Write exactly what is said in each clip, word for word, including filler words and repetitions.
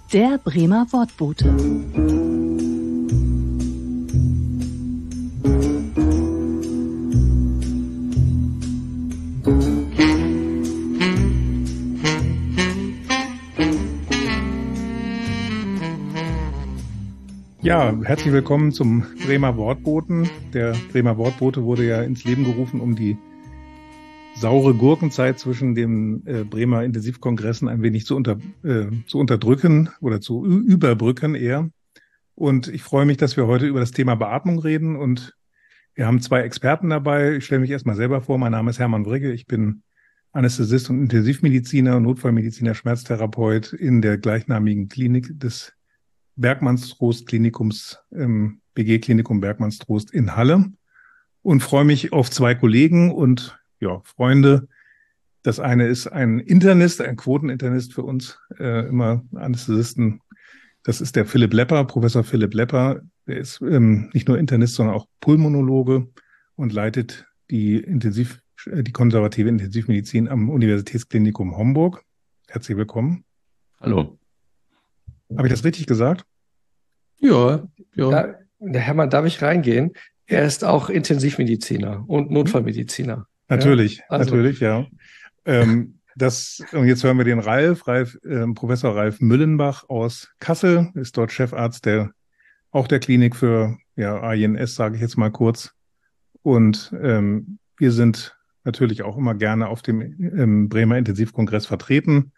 Der Bremer Wortbote. Ja, herzlich willkommen zum Bremer Wortboten. Der Bremer Wortbote wurde ja ins Leben gerufen, um die saure Gurkenzeit zwischen den äh, Bremer Intensivkongressen ein wenig zu, unter, äh, zu unterdrücken oder zu ü- überbrücken eher. Und ich freue mich, dass wir heute über das Thema Beatmung reden. Und wir haben zwei Experten dabei. Ich stelle mich erstmal selber vor. Mein Name ist Hermann Wrigge. Ich bin Anästhesist und Intensivmediziner, Notfallmediziner, Schmerztherapeut in der gleichnamigen Klinik des Bergmannstrost-Klinikums, ähm, B G-Klinikum Bergmannstrost in Halle, und freue mich auf zwei Kollegen und ja, Freunde. Das eine ist ein Internist, ein Quoteninternist für uns, äh, immer Anästhesisten. Das ist der Philipp Lepper, Professor Philipp Lepper. Der ist ähm, nicht nur Internist, sondern auch Pulmonologe und leitet die Intensiv, äh, die konservative Intensivmedizin am Universitätsklinikum Homburg. Herzlich willkommen. Hallo. Habe ich das richtig gesagt? Ja, ja. Da, der Hermann, darf ich reingehen? Er ist auch Intensivmediziner und Notfallmediziner. Natürlich, ja? Also, natürlich, ja. Ähm, das, und jetzt hören wir den Ralf, Ralf äh, Professor Ralf Müllenbach aus Kassel, ist dort Chefarzt der auch der Klinik für ja, A I N S, sage ich jetzt mal kurz. Und ähm, wir sind natürlich auch immer gerne auf dem ähm, Bremer Intensivkongress vertreten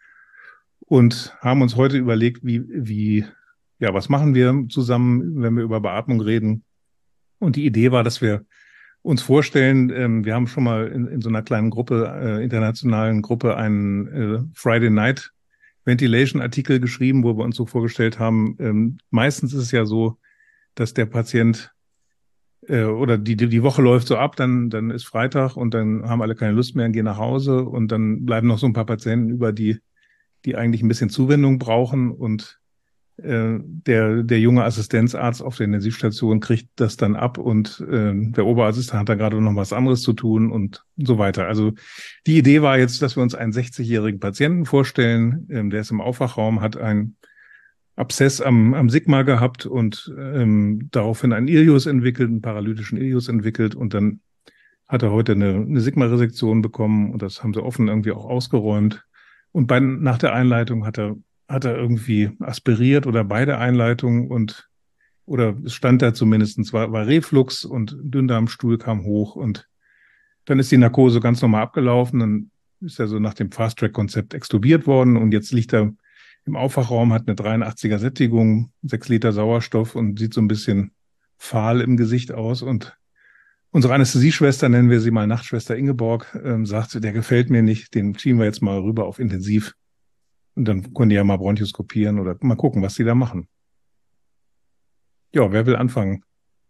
und haben uns heute überlegt, wie, wie, ja, was machen wir zusammen, wenn wir über Beatmung reden. Und die Idee war, dass wir uns vorstellen, ähm, wir haben schon mal in, in so einer kleinen Gruppe, äh, internationalen Gruppe, einen äh, Friday Night Ventilation Artikel geschrieben, wo wir uns so vorgestellt haben, ähm, meistens ist es ja so, dass der Patient äh, oder die, die Woche läuft so ab, dann, dann ist Freitag und dann haben alle keine Lust mehr und gehen nach Hause und dann bleiben noch so ein paar Patienten über, die die eigentlich ein bisschen Zuwendung brauchen, und äh, der der junge Assistenzarzt auf der Intensivstation kriegt das dann ab und äh, der Oberassistent hat da gerade noch was anderes zu tun und so weiter. Also die Idee war jetzt, dass wir uns einen sechzigjährigen Patienten vorstellen, ähm, der ist im Aufwachraum, hat einen Abszess am, am Sigma gehabt und ähm, daraufhin einen Ilius entwickelt, einen paralytischen Ilius entwickelt, und dann hat er heute eine, eine Sigma-Resektion bekommen und das haben sie offen irgendwie auch ausgeräumt. Und bei, nach der Einleitung hat er, hat er irgendwie aspiriert oder beide Einleitungen und, oder es stand da zumindest, war, war Reflux und Dünndarmstuhl kam hoch und dann ist die Narkose ganz normal abgelaufen. Dann ist er so nach dem Fast-Track-Konzept extubiert worden und jetzt liegt er im Aufwachraum, hat eine dreiundachtziger Sättigung, sechs Liter Sauerstoff und sieht so ein bisschen fahl im Gesicht aus. Und unsere Anästhesieschwester, nennen wir sie mal Nachtschwester Ingeborg, ähm, sagt, der gefällt mir nicht, den schieben wir jetzt mal rüber auf Intensiv. Und dann können die ja mal bronchoskopieren oder mal gucken, was die da machen. Ja, wer will anfangen?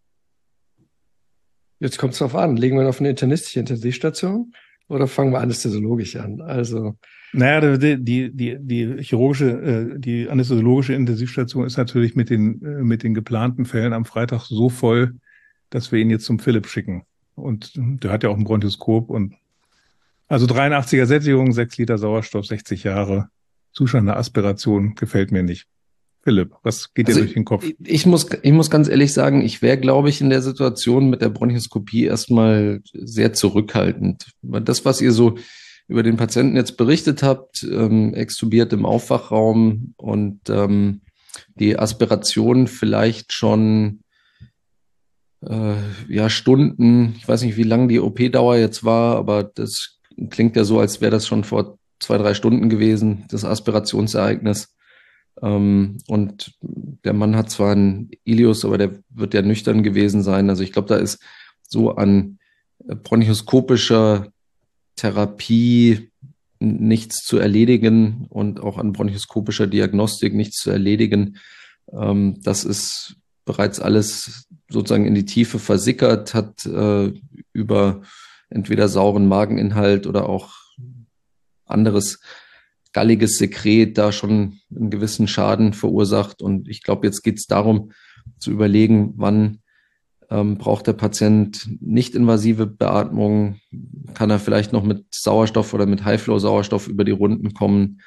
jetzt kommt es drauf an. Legen wir auf eine internistische Intensivstation oder fangen wir anästhesiologisch an? Also, Naja, die, die, die, die chirurgische, äh, die anästhesiologische Intensivstation ist natürlich mit den, äh, mit den geplanten Fällen am Freitag so voll, dass wir ihn jetzt zum Philipp schicken. Und der hat ja auch ein Bronchoskop und also dreiundachtziger Sättigung, sechs Liter Sauerstoff, sechzig Jahre, Zustand der Aspiration, gefällt mir nicht. Philipp, was geht dir Also durch den Kopf? ich, ich muss, ich muss ganz ehrlich sagen, ich wäre, glaube ich, in der Situation mit der Bronchoskopie erstmal sehr zurückhaltend. Weil das, was ihr so über den Patienten jetzt berichtet habt, ähm, extubiert im Aufwachraum und ähm, die Aspiration vielleicht schon äh, ja Stunden, ich weiß nicht, wie lang die O P-Dauer jetzt war, aber das klingt ja so, als wäre das schon vor zwei, drei Stunden gewesen, das Aspirationsereignis. Ähm, und der Mann hat zwar einen Ilius, aber der wird ja nüchtern gewesen sein. Also ich glaube, da ist so an bronchoskopischer Therapie nichts zu erledigen und auch an bronchoskopischer Diagnostik nichts zu erledigen. Ähm, das ist bereits alles sozusagen in die Tiefe versickert, hat äh, über entweder sauren Mageninhalt oder auch anderes galliges Sekret da schon einen gewissen Schaden verursacht. Und ich glaube, jetzt geht es darum zu überlegen, wann ähm, braucht der Patient nicht-invasive Beatmung, kann er vielleicht noch mit Sauerstoff oder mit High-Flow-Sauerstoff über die Runden kommen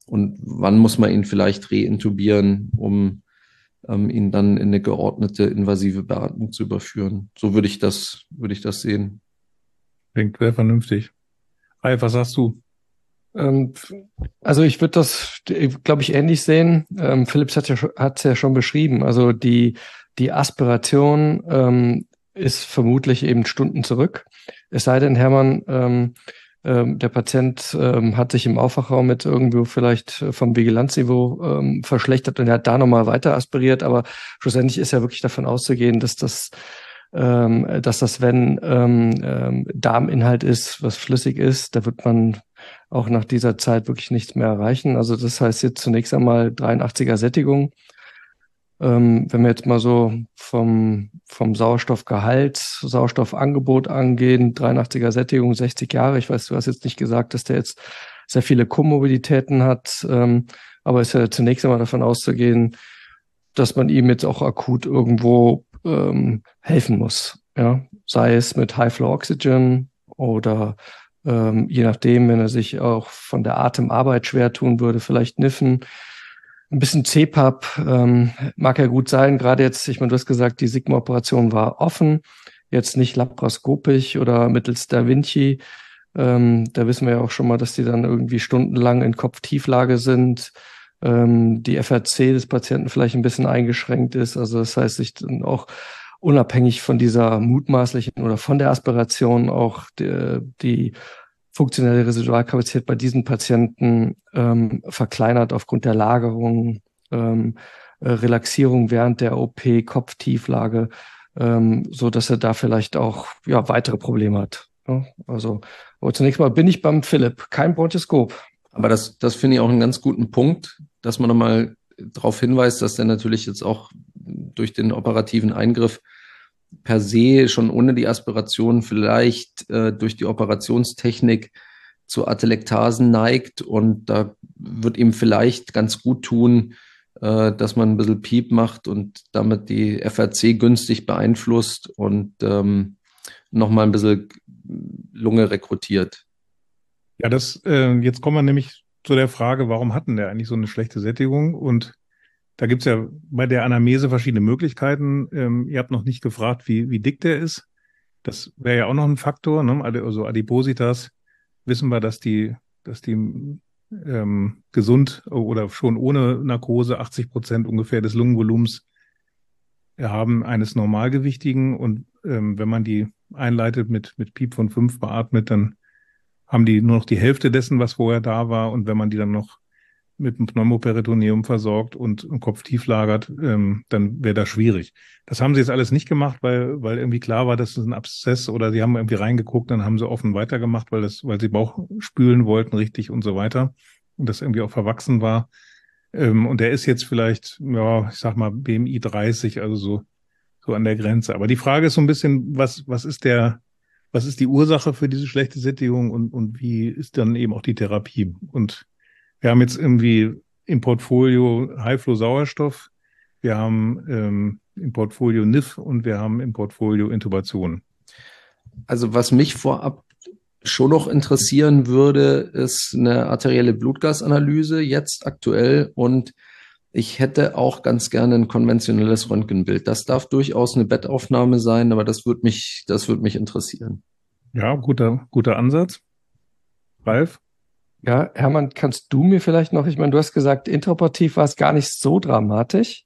und wann muss man ihn vielleicht reintubieren, um ähm, ihn dann in eine geordnete invasive Beatmung zu überführen. So würde ich das, würde ich das sehen. Klingt sehr vernünftig. Ralf, was sagst du? Ähm, also ich würde das, glaube ich, ähnlich sehen. Ähm, Philips hat ja hat es ja schon beschrieben. Also die die Aspiration ähm, ist vermutlich eben Stunden zurück. Es sei denn, Hermann, ähm, ähm, der Patient ähm, hat sich im Aufwachraum mit irgendwo vielleicht vom Vigilanzniveau ähm, verschlechtert und er hat da nochmal weiter aspiriert. Aber schlussendlich ist ja wirklich davon auszugehen, dass das ähm, dass das, wenn ähm, ähm, Darminhalt ist, was flüssig ist, da wird man auch nach dieser Zeit wirklich nichts mehr erreichen. Also das heißt jetzt zunächst einmal dreiundachtziger Sättigung. Ähm, wenn wir jetzt mal so vom, vom Sauerstoffgehalt, Sauerstoffangebot angehen, dreiundachtziger Sättigung, sechzig Jahre. Ich weiß, du hast jetzt nicht gesagt, dass der jetzt sehr viele Komorbiditäten hat, ähm, aber ist ja zunächst einmal davon auszugehen, dass man ihm jetzt auch akut irgendwo ähm, helfen muss. Ja? Sei es mit High Flow Oxygen oder ähm, je nachdem, wenn er sich auch von der Atemarbeit schwer tun würde, vielleicht Niffen. Ein bisschen C PAP ähm, mag ja gut sein. Gerade jetzt, ich meine, du hast gesagt, die Sigma-Operation war offen, jetzt nicht laparoskopisch oder mittels Da Vinci. Ähm, da wissen wir ja auch schon mal, dass die dann irgendwie stundenlang in Kopftieflage sind. Ähm, die F R C des Patienten vielleicht ein bisschen eingeschränkt ist. Also das heißt, sich dann auch unabhängig von dieser mutmaßlichen oder von der Aspiration auch die, die funktionelle Residualkapazität bei diesen Patienten ähm, verkleinert aufgrund der Lagerung, ähm, äh, Relaxierung während der O P, Kopftieflage, ähm, so dass er da vielleicht auch ja weitere Probleme hat. Ja? Also, aber zunächst mal bin ich beim Philipp, kein Bronchoskop. Aber das, das finde ich auch einen ganz guten Punkt, dass man nochmal darauf hinweist, dass der natürlich jetzt auch durch den operativen Eingriff per se schon ohne die Aspiration vielleicht äh, durch die Operationstechnik zu Atelektasen neigt und da wird ihm vielleicht ganz gut tun, äh, dass man ein bisschen Piep macht und damit die F R C günstig beeinflusst und ähm, nochmal ein bisschen Lunge rekrutiert. Ja, das, äh, jetzt kommen wir nämlich zu der Frage, warum hatten der eigentlich so eine schlechte Sättigung? Und da gibt's ja bei der Anamnese verschiedene Möglichkeiten. Ähm, ihr habt noch nicht gefragt, wie, wie dick der ist. Das wäre ja auch noch ein Faktor, ne? Also Adipositas wissen wir, dass die, dass die ähm, gesund oder schon ohne Narkose achtzig Prozent ungefähr des Lungenvolumens haben eines Normalgewichtigen. Und ähm, wenn man die einleitet mit, mit Piep von fünf beatmet, dann haben die nur noch die Hälfte dessen, was vorher da war. Und wenn man die dann noch mit einem Pneumoperitoneum versorgt und im Kopf tief lagert, ähm, dann wäre das schwierig. Das haben sie jetzt alles nicht gemacht, weil, weil irgendwie klar war, dass es ein Abszess oder sie haben irgendwie reingeguckt, dann haben sie offen weitergemacht, weil das, weil sie Bauch spülen wollten richtig und so weiter und das irgendwie auch verwachsen war. Ähm, und der ist jetzt vielleicht, ja, ich sag mal B M I dreißig, also so, so an der Grenze. Aber die Frage ist so ein bisschen, was, was ist der, was ist die Ursache für diese schlechte Sättigung und, und wie ist dann eben auch die Therapie? Und wir haben jetzt irgendwie im Portfolio High-Flow-Sauerstoff, wir haben ähm, im Portfolio N I F und wir haben im Portfolio Intubation. Also was mich vorab schon noch interessieren würde, ist eine arterielle Blutgasanalyse jetzt aktuell und ich hätte auch ganz gerne ein konventionelles Röntgenbild. Das darf durchaus eine Bettaufnahme sein, aber das würde mich, das würde mich interessieren. Ja, guter, guter Ansatz. Ralf? Ja, Hermann, kannst du mir vielleicht noch, ich meine, du hast gesagt, intraoperativ war es gar nicht so dramatisch.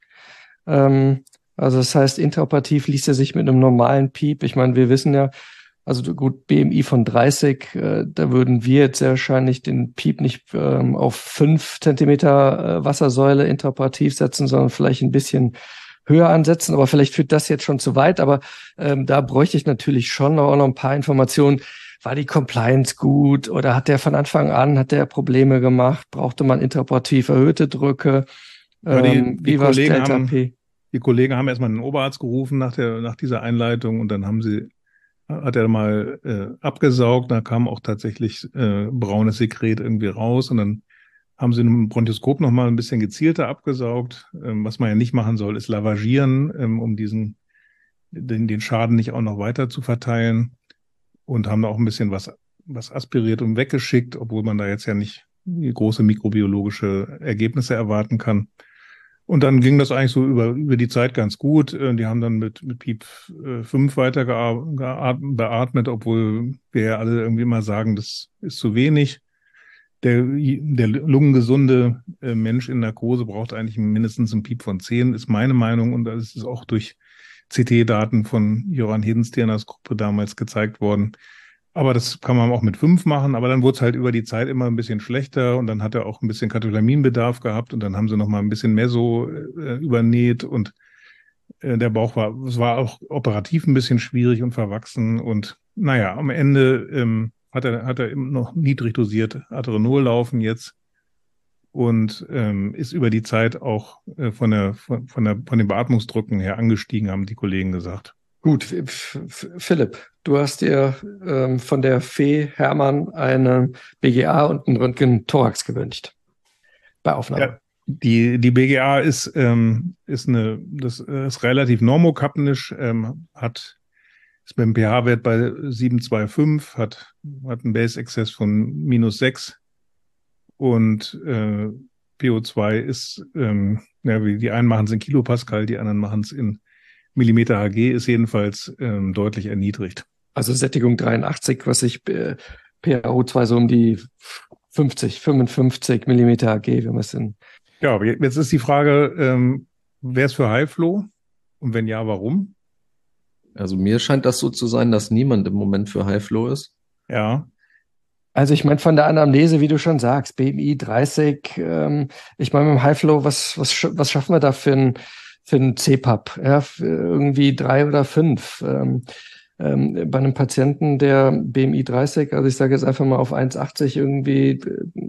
Ähm, also das heißt, intraoperativ ließ er sich mit einem normalen Piep. Ich meine, wir wissen ja, also gut, B M I von dreißig, äh, da würden wir jetzt sehr wahrscheinlich den Piep nicht ähm, auf fünf Zentimeter äh, Wassersäule intraoperativ setzen, sondern vielleicht ein bisschen höher ansetzen. Aber vielleicht führt das jetzt schon zu weit. Aber ähm, da bräuchte ich natürlich schon auch noch ein paar Informationen. War die Compliance gut oder hat der von Anfang an, hat der Probleme gemacht? Brauchte man intraoperativ erhöhte Drücke? Ja, die, Ähm, die wie war es Kollegen Delta haben, P? die Kollegen haben erstmal einen Oberarzt gerufen nach der, nach dieser Einleitung und dann haben sie, hat er mal äh, abgesaugt, da kam auch tatsächlich äh, braunes Sekret irgendwie raus und dann haben sie im Bronchoskop nochmal ein bisschen gezielter abgesaugt. Ähm, was man ja nicht machen soll, ist lavagieren, ähm, um diesen, den, den Schaden nicht auch noch weiter zu verteilen. Und haben da auch ein bisschen was, was aspiriert und weggeschickt, obwohl man da jetzt ja nicht große mikrobiologische Ergebnisse erwarten kann. Und dann ging das eigentlich so über, über die Zeit ganz gut. Die haben dann mit, mit Piep fünf weiter beatmet, obwohl wir ja alle irgendwie immer sagen, das ist zu wenig. Der, der lungengesunde Mensch in Narkose braucht eigentlich mindestens einen Piep von zehn, ist meine Meinung. Und das ist auch durch C T-Daten von Joran Hedenstiernas Gruppe damals gezeigt worden. Aber das kann man auch mit fünf machen. Aber dann wurde es halt über die Zeit immer ein bisschen schlechter. Und dann hat er auch ein bisschen Katecholaminbedarf gehabt. Und dann haben sie noch mal ein bisschen Meso äh, übernäht. Und äh, der Bauch war, es war auch operativ ein bisschen schwierig und verwachsen. Und naja, am Ende ähm, hat er, hat er noch niedrig dosiert Aterenol laufen jetzt. Und ähm, ist über die Zeit auch äh, von der, von, von der, von den Beatmungsdrücken her angestiegen, haben die Kollegen gesagt. Gut, Philipp, du hast dir ähm, von der Fee Hermann eine B G A und einen Röntgen-Thorax gewünscht bei Aufnahme. Ja, die die B G A ist ähm, ist eine das ist relativ normokapnisch, ähm, hat ist mit dem pH-Wert bei sieben Komma fünfundzwanzig, hat hat einen Base-Exzess von minus sechs und äh, P O zwei ist ähm, ja, wie die einen machen es in Kilopascal, die anderen machen es in Millimeter Hg, ist jedenfalls ähm, deutlich erniedrigt. Also Sättigung dreiundachtzig, was ich äh, P A O zwei so um die fünfzig, fünfundfünfzig Millimeter Hg, wenn wir es in. Ja, aber jetzt ist die Frage, ähm, wer ist für High-Flow? Und wenn ja, warum? Also mir scheint das so zu sein, dass niemand im Moment für High-Flow ist. Ja. Also ich meine von der Anamnese, wie du schon sagst, B M I dreißig, ähm, ich meine mit dem High-Flow, was, was, was schaffen wir da für ein für einen C PAP, ja, irgendwie drei oder fünf. Ähm, ähm, bei einem Patienten, der B M I dreißig, also ich sage jetzt einfach mal auf eins Komma achtzig irgendwie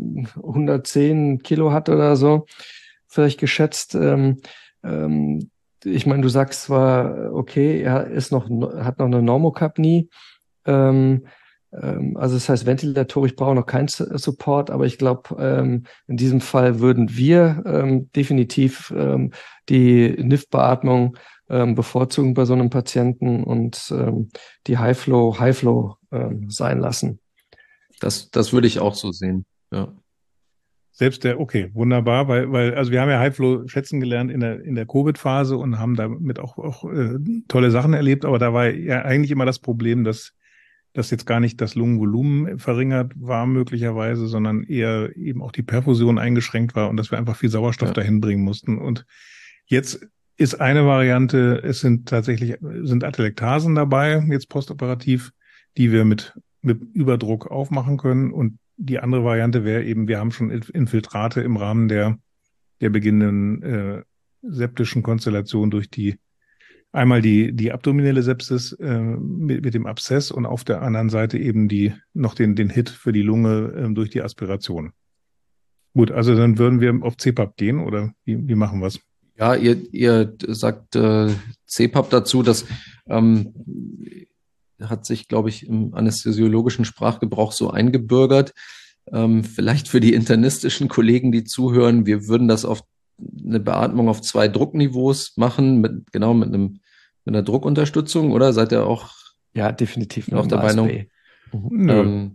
hundertzehn Kilo hat oder so, vielleicht geschätzt. Ähm, ähm, ich meine, du sagst zwar, okay, er ist noch, hat noch eine Normokapnie, ähm, also das heißt, ventilatorisch brauche noch keinen Support, aber ich glaube, ähm, in diesem Fall würden wir ähm, definitiv ähm, die N I F-Beatmung ähm, bevorzugen bei so einem Patienten und ähm, die High-Flow, High-Flow ähm, sein lassen. Das, das würde ich auch so sehen, ja. Selbst der, okay, wunderbar, weil, weil, also wir haben ja High-Flow schätzen gelernt in der, in der Covid-Phase und haben damit auch, auch äh, tolle Sachen erlebt, aber da war ja eigentlich immer das Problem, dass dass jetzt gar nicht das Lungenvolumen verringert war möglicherweise, sondern eher eben auch die Perfusion eingeschränkt war und dass wir einfach viel Sauerstoff ja. dahin bringen mussten. Und jetzt ist eine Variante, es sind tatsächlich, sind Atelektasen dabei, jetzt postoperativ, die wir mit, mit Überdruck aufmachen können. Und die andere Variante wäre eben, wir haben schon Infiltrate im Rahmen der, der beginnenden äh, septischen Konstellation durch die Einmal die, die abdominelle Sepsis äh, mit, mit dem Abszess und auf der anderen Seite eben die noch den, den Hit für die Lunge äh, durch die Aspiration. Gut, also dann würden wir auf C PAP gehen oder wie, wie machen wir es? Ja, ihr, ihr sagt äh, C PAP dazu, das ähm, hat sich, glaube ich, im anästhesiologischen Sprachgebrauch so eingebürgert. Ähm, vielleicht für die internistischen Kollegen, die zuhören, wir würden das auf eine Beatmung auf zwei Druckniveaus machen, mit, genau mit einem mit einer Druckunterstützung, oder? Seid ihr auch ja definitiv auf der Meinung? Mhm. Ähm,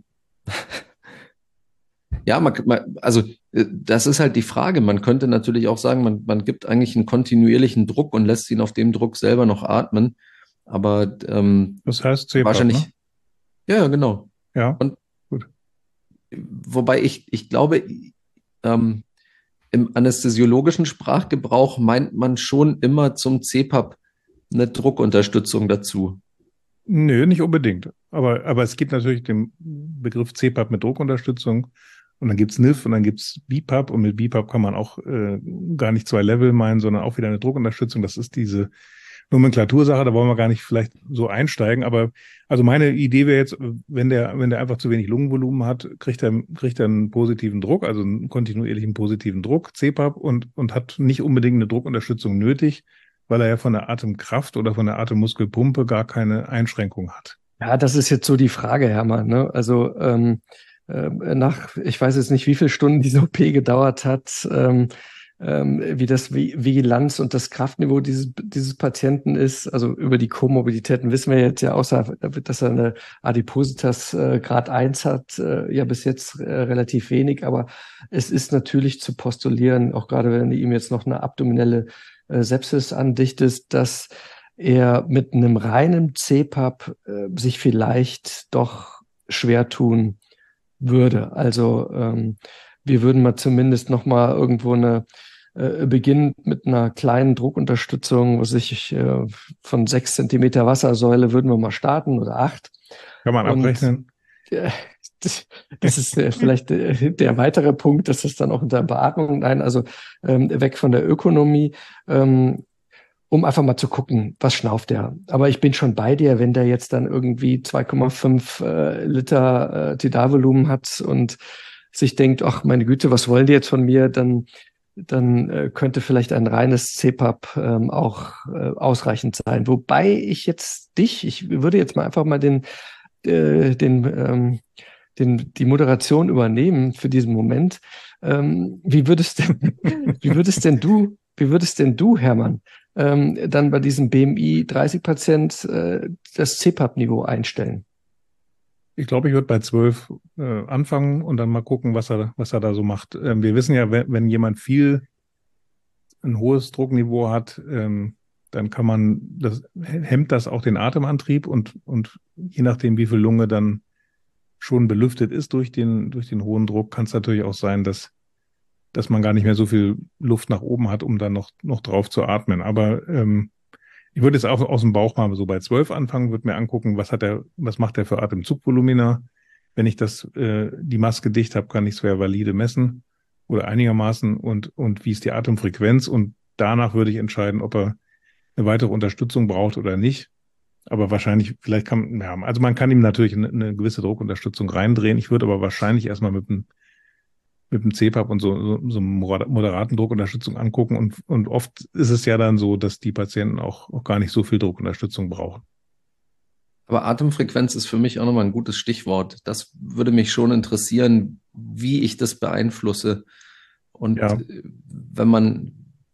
ja, man, man, also das ist halt die Frage. Man könnte natürlich auch sagen, man, man gibt eigentlich einen kontinuierlichen Druck und lässt ihn auf dem Druck selber noch atmen. Aber ähm, das heißt C PAP, wahrscheinlich. Ne? Ja, genau. Ja. Und gut. Wobei ich ich glaube ähm, im anästhesiologischen Sprachgebrauch meint man schon immer zum C PAP eine Druckunterstützung dazu. Nö, nicht unbedingt. Aber, aber es gibt natürlich den Begriff C PAP mit Druckunterstützung und dann gibt's N I F und dann gibt's B PAP und mit B PAP kann man auch äh, gar nicht zwei Level meinen, sondern auch wieder eine Druckunterstützung. Das ist diese Nomenklatursache, da wollen wir gar nicht vielleicht so einsteigen, aber also meine Idee wäre jetzt, wenn der, wenn der einfach zu wenig Lungenvolumen hat, kriegt er, kriegt er einen positiven Druck, also einen kontinuierlichen positiven Druck, C PAP und, und hat nicht unbedingt eine Druckunterstützung nötig, weil er ja von der Atemkraft oder von der Atemmuskelpumpe gar keine Einschränkung hat. Ja, das ist jetzt so die Frage, Hermann, ne? Also, ähm, äh, nach, ich weiß jetzt nicht, wie viele Stunden diese O P gedauert hat, ähm, ähm, wie das Vigilanz und das Kraftniveau dieses, dieses Patienten ist. Also über die Komorbiditäten wissen wir jetzt ja, außer dass er eine Adipositas äh, Grad eins hat, äh, ja bis jetzt äh, relativ wenig. Aber es ist natürlich zu postulieren, auch gerade wenn du ihm jetzt noch eine abdominelle äh, Sepsis andichtest, dass er mit einem reinen C PAP äh, sich vielleicht doch schwer tun würde. Also ähm, wir würden mal zumindest noch mal irgendwo eine äh, beginnen mit einer kleinen Druckunterstützung, was ich äh, von sechs Zentimeter Wassersäule würden wir mal starten oder acht. Kann man Und, abrechnen. Äh, das, das ist äh, vielleicht äh, der weitere Punkt, dass das dann auch unter Beatmung, nein, also ähm, weg von der Ökonomie, ähm, um einfach mal zu gucken, was schnauft der. Aber ich bin schon bei dir, wenn der jetzt dann irgendwie zwei Komma fünf äh, Liter äh, Tidalvolumen hat und sich denkt, ach meine Güte, was wollen die jetzt von mir, dann dann äh, könnte vielleicht ein reines C PAP ähm, auch äh, ausreichend sein. Wobei ich jetzt dich, ich würde jetzt mal einfach mal den äh, den ähm, den die Moderation übernehmen für diesen Moment. Ähm, wie würdest denn wie würdest denn du wie würdest denn du, Hermann, ähm, dann bei diesem B M I dreißig Patient äh, das C PAP-Niveau einstellen? Ich glaube, ich würde bei zwölf äh, anfangen und dann mal gucken, was er, was er da so macht. Ähm, wir wissen ja, wenn, wenn jemand viel, ein hohes Druckniveau hat, ähm, dann kann man, das hemmt das auch den Atemantrieb und, und je nachdem, wie viel Lunge dann schon belüftet ist durch den, durch den hohen Druck, kann es natürlich auch sein, dass, dass man gar nicht mehr so viel Luft nach oben hat, um dann noch, noch drauf zu atmen. Aber ähm, ich würde jetzt auch aus dem Bauch mal so bei zwölf anfangen, würde mir angucken, was hat er, was macht er für Atemzugvolumina. Wenn ich das, äh, die Maske dicht habe, kann ich es sehr valide messen oder einigermaßen und, und wie ist die Atemfrequenz und danach würde ich entscheiden, ob er eine weitere Unterstützung braucht oder nicht. Aber wahrscheinlich, vielleicht kann, ja, also man kann ihm natürlich eine, eine gewisse Druckunterstützung reindrehen. Ich würde aber wahrscheinlich erstmal mit dem mit dem C PAP und so, so, so moderaten Druckunterstützung angucken. Und, und oft ist es ja dann so, dass die Patienten auch, auch gar nicht so viel Druckunterstützung brauchen. Aber Atemfrequenz ist für mich auch nochmal ein gutes Stichwort. Das würde mich schon interessieren, wie ich das beeinflusse. Und Ja. wenn man,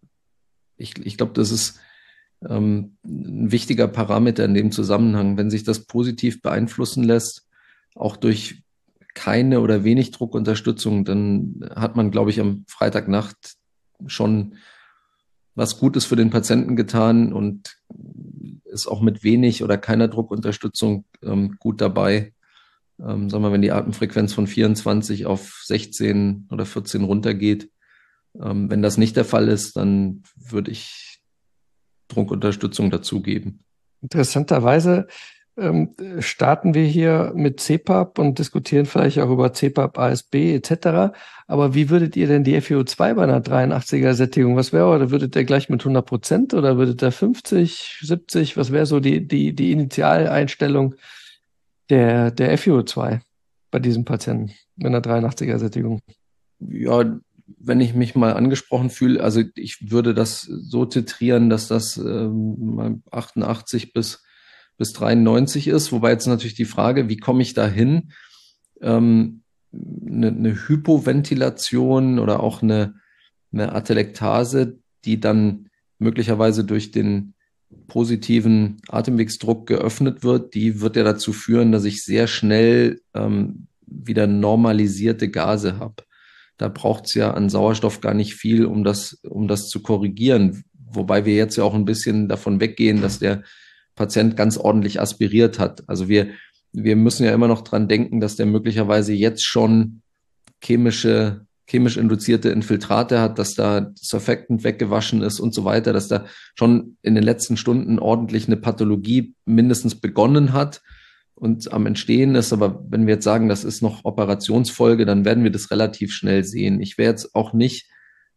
ich, ich glaube, das ist ähm, ein wichtiger Parameter in dem Zusammenhang, wenn sich das positiv beeinflussen lässt, auch durch keine oder wenig Druckunterstützung, dann hat man, glaube ich, am Freitagnacht schon was Gutes für den Patienten getan und ist auch mit wenig oder keiner Druckunterstützung ähm, gut dabei. Ähm, sagen wir, wenn die Atemfrequenz von vierundzwanzig auf sechzehn oder vierzehn runtergeht. Ähm, wenn das nicht der Fall ist, dann würde ich Druckunterstützung dazugeben. Interessanterweise ähm, starten wir hier mit C PAP und diskutieren vielleicht auch über C PAP, A S B et cetera. Aber wie würdet ihr denn die F i O zwei bei einer dreiundachtziger Sättigung? Was wäre, oder würdet ihr gleich mit hundert Prozent oder würdet ihr fünfzig, siebzig? Was wäre so die, die, die Initialeinstellung der, der F i O zwei bei diesem Patienten mit einer dreiundachtziger Sättigung? Ja, wenn ich mich mal angesprochen fühle, also ich würde das so titrieren, dass das ähm, achtundachtzig bis bis dreiundneunzig ist, wobei jetzt natürlich die Frage, wie komme ich da hin? Ähm, eine, eine Hypoventilation oder auch eine, eine Atelektase, die dann möglicherweise durch den positiven Atemwegsdruck geöffnet wird, die wird ja dazu führen, dass ich sehr schnell ähm, wieder normalisierte Gase habe. Da braucht es ja an Sauerstoff gar nicht viel, um das, um das zu korrigieren. Wobei wir jetzt ja auch ein bisschen davon weggehen, dass der Patient ganz ordentlich aspiriert hat. Also wir, wir müssen ja immer noch dran denken, dass der möglicherweise jetzt schon chemische, chemisch induzierte Infiltrate hat, dass da Surfactant weggewaschen ist und so weiter, dass da schon in den letzten Stunden ordentlich eine Pathologie mindestens begonnen hat und am Entstehen ist. Aber wenn wir jetzt sagen, das ist noch Operationsfolge, dann werden wir das relativ schnell sehen. Ich wäre jetzt auch nicht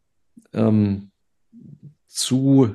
ähm, zu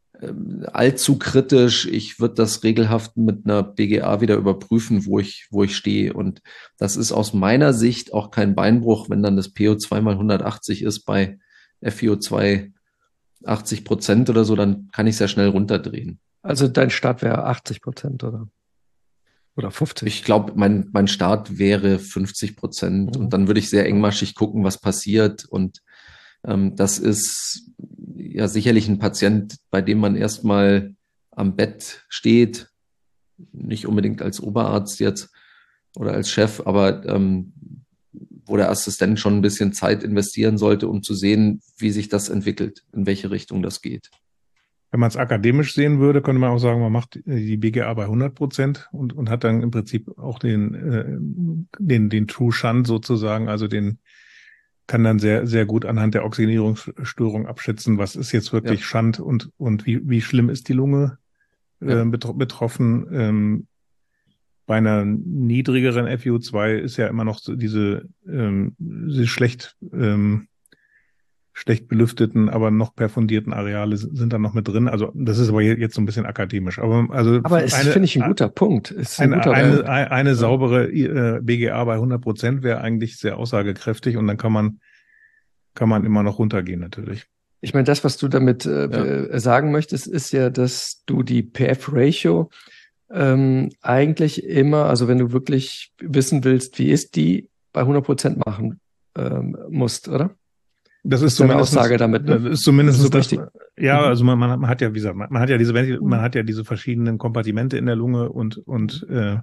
allzu kritisch. Ich würde das regelhaft mit einer B G A wieder überprüfen, wo ich, wo ich stehe. Und das ist aus meiner Sicht auch kein Beinbruch, wenn dann das P O zwei mal hundertachtzig ist bei F i O zwei achtzig Prozent oder so, dann kann ich sehr schnell runterdrehen. Also dein Start wäre achtzig Prozent oder? Oder fünfzig? Ich glaube, mein, mein Start wäre fünfzig Prozent. Mhm. Und dann würde ich sehr engmaschig gucken, was passiert. Und Ähm, das ist ja sicherlich ein Patient, bei dem man erstmal am Bett steht, nicht unbedingt als Oberarzt jetzt oder als Chef, aber ähm, wo der Assistent schon ein bisschen Zeit investieren sollte, um zu sehen, wie sich das entwickelt, in welche Richtung das geht. Wenn man es akademisch sehen würde, könnte man auch sagen, man macht die B G A bei hundert Prozent und, und hat dann im Prinzip auch den, äh, den, den True Shunt sozusagen, also den, kann dann sehr, sehr gut anhand der Oxygenierungsstörung abschätzen, was ist jetzt wirklich Ja. Shunt und, und wie, wie schlimm ist die Lunge äh, Ja. betro- betroffen. Ähm, bei einer niedrigeren F I O zwei ist ja immer noch so diese, ähm, diese schlecht, ähm, schlecht belüfteten, aber noch perfundierten Areale sind dann noch mit drin. Also das ist aber jetzt so ein bisschen akademisch. Aber also Aber es eine, finde ich ein guter Punkt. Ist ein eine, guter eine, Punkt. eine, eine Ja. saubere äh, B G A bei hundert Prozent wäre eigentlich sehr aussagekräftig und dann kann man kann man immer noch runtergehen natürlich. Ich meine, das, was du damit äh, Ja. sagen möchtest, ist ja, dass du die P F-Ratio ähm, eigentlich immer, also wenn du wirklich wissen willst, wie ist die, bei hundert Prozent machen ähm, musst, oder? Das Das ist ist deine zumindest, Aussage damit, ne? das ist zumindest Das ist so das, richtig. ja, Mhm. also man, man, man hat ja, wie gesagt, man, man hat ja diese, man Mhm. hat ja diese verschiedenen Kompartimente in der Lunge und, und, äh,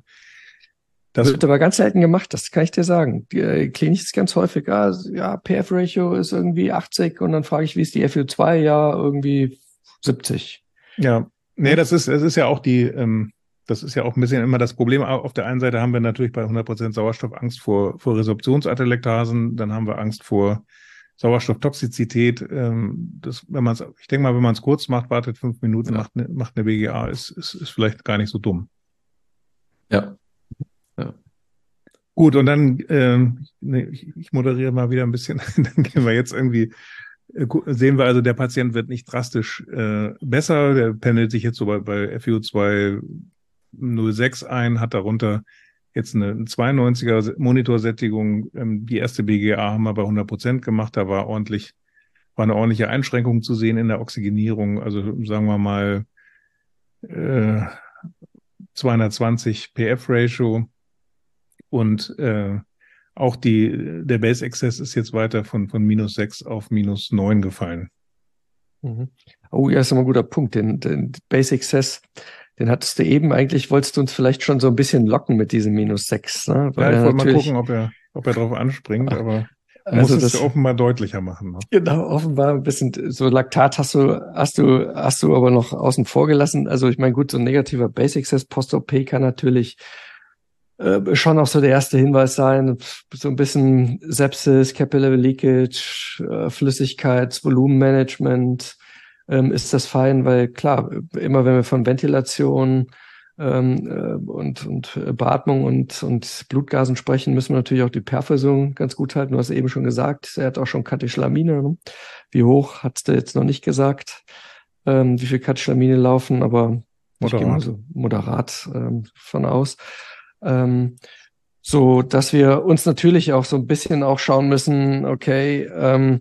das wird aber ganz selten gemacht, das kann ich dir sagen. Die äh, Klinik ist ganz häufig, ah, ja, P F-Ratio ist irgendwie achtzig und dann frage ich, wie ist die F I O zwei? Ja, irgendwie siebzig. ja, nee, Ja. das ist, das ist ja auch die, ähm, das ist ja auch ein bisschen immer das Problem. Auf der einen Seite haben wir natürlich bei hundert Prozent Sauerstoff Angst vor, vor Resorptionsatelektasen, dann haben wir Angst vor Sauerstofftoxizität. Ähm, das, wenn man es, ich denke mal, wenn man es kurz macht, wartet fünf Minuten, Ja. macht eine, macht eine B G A, ist, ist, ist vielleicht gar nicht so dumm. Ja. Ja. Gut, und dann, ähm, nee, ich, ich moderiere mal wieder ein bisschen, dann gehen wir jetzt irgendwie, äh, gu- sehen wir also, der Patient wird nicht drastisch äh, besser, der pendelt sich jetzt so bei, bei F I O zwei null Komma sechs ein, hat darunter jetzt eine zweiundneunziger Monitorsättigung. Ähm, die erste B G A haben wir bei hundert Prozent gemacht, da war ordentlich, war eine ordentliche Einschränkung zu sehen in der Oxygenierung, also sagen wir mal äh, zweihundertzwanzig P F-Ratio. Und äh, auch die, der Base-Exzess ist jetzt weiter von, von minus sechs auf minus neun gefallen. Mhm. Oh ja, ist immer ein guter Punkt. Den, den Basic Access, den hattest du eben eigentlich, wolltest du uns vielleicht schon so ein bisschen locken mit diesem minus sechs. Ne? Ja, ich er wollte mal natürlich- gucken, ob er, ob er drauf anspringt, aber man Also muss es das- offenbar deutlicher machen. Ne? Genau, offenbar ein bisschen so Laktat hast du, hast du, hast du aber noch außen vor gelassen. Also ich meine, gut, so ein negativer Basic Access Post-O P kann natürlich äh, schon auch so der erste Hinweis sein, so ein bisschen Sepsis, Capillary Leakage, äh, Flüssigkeitsvolumenmanagement, ähm, ist das fein, weil klar, immer wenn wir von Ventilation ähm, äh, und, und Beatmung und, und Blutgasen sprechen, müssen wir natürlich auch die Perfusion ganz gut halten. Du hast eben schon gesagt, er hat auch schon Katecholamine. Ne? Wie hoch, hat's du jetzt noch nicht gesagt, ähm, wie viel Katecholamine laufen, aber ich gehe mal Moderat. so moderat ähm, von aus. Ähm, so, dass wir uns natürlich auch so ein bisschen auch schauen müssen, okay, ähm,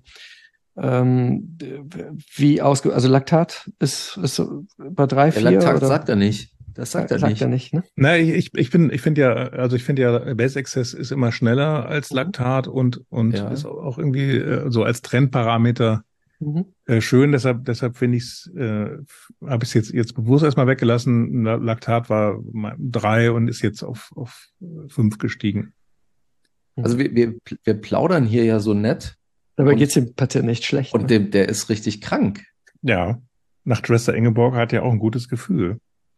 ähm, wie ausge, also Laktat ist, ist so bei drei, Der vier Laktat oder? sagt er nicht. Das sagt er sagt nicht. er nicht, ne? Na, ich, ich, ich bin, ich finde ja, also ich finde ja, Base Access ist immer schneller als Mhm. Laktat und, und Ja. ist auch irgendwie äh, so als Trendparameter Mhm. Äh, schön, deshalb, deshalb finde ich es, äh, habe ich es jetzt, jetzt bewusst erstmal weggelassen. La- Laktat war mal drei und ist jetzt auf, auf fünf gestiegen. Also wir, wir, wir plaudern hier ja so nett Dabei und- geht's dem Patienten nicht schlecht. und ne? dem, der ist richtig krank. Ja. Nach Schwester Ingeborg hat ja auch ein gutes Gefühl.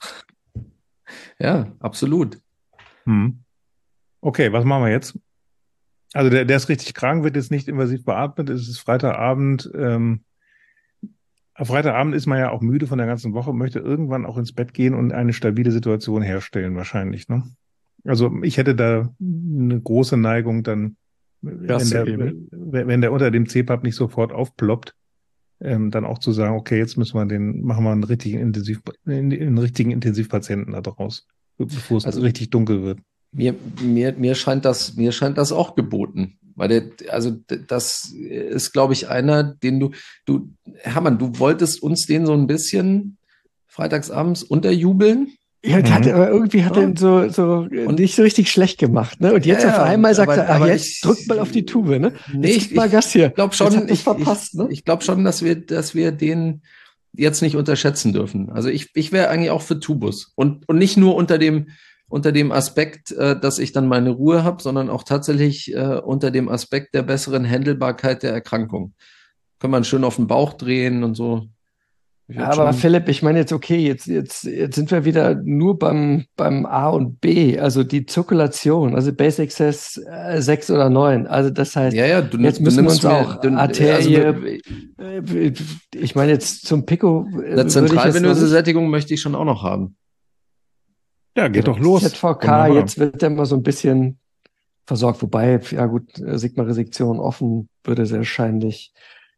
Ja, absolut. Hm. Okay, was machen wir jetzt? Also der, der ist richtig krank, wird jetzt nicht invasiv beatmet. Es ist Freitagabend. Ähm, am Freitagabend ist man ja auch müde von der ganzen Woche, möchte irgendwann auch ins Bett gehen und eine stabile Situation herstellen, wahrscheinlich, ne? Also ich hätte da eine große Neigung, dann, wenn Gas zu der, geben. wenn wenn der unter dem C PAP nicht sofort aufploppt, ähm, dann auch zu sagen, okay, jetzt müssen wir den, machen wir einen richtigen Intensiv, einen richtigen Intensivpatienten da draus, bevor es Also- richtig dunkel wird. Mir, mir, mir scheint das, mir scheint das auch geboten. Weil der, also d- das ist, glaube ich, einer, den du, du, Hermann, du wolltest uns den so ein bisschen freitagsabends unterjubeln. Ja, Mhm. hat, aber irgendwie hat Ja. er ihn so, so Und- nicht so richtig schlecht gemacht, ne? Und jetzt Ja, auf einmal sagt aber- er, ach, aber jetzt ich- drück mal auf die Tube, ne? Nee, Jetzt ich, gib mal ich Gas hier. glaube schon, Jetzt hat das ich, verpasst, ich, ne? ich glaube schon, dass wir, dass wir den jetzt nicht unterschätzen dürfen. Also ich, ich wäre eigentlich auch für Tubus. Und, und nicht nur unter dem, unter dem Aspekt, äh, dass ich dann meine Ruhe habe, sondern auch tatsächlich äh, unter dem Aspekt der besseren Händelbarkeit der Erkrankung. Kann man schön auf den Bauch drehen und so. Ich Ja, würd aber schon- Philipp, ich meine jetzt, okay, jetzt, jetzt, jetzt sind wir wieder nur beim, beim A und B, also die Zirkulation, also Basic Access äh, sechs oder neun. Also das heißt, ja, ja, du, jetzt du müssen wir nimmst uns mir, auch du, Arterie, also, äh, ich meine jetzt zum Pico, äh, eine würde ich jetzt noch zentralvenöse nicht- Sättigung möchte ich schon auch noch haben. Ja, geht doch los. Z V K, Wunderbar. jetzt wird er mal so ein bisschen versorgt, wobei, ja gut, äh, Sigma-Resektion offen würde sehr wahrscheinlich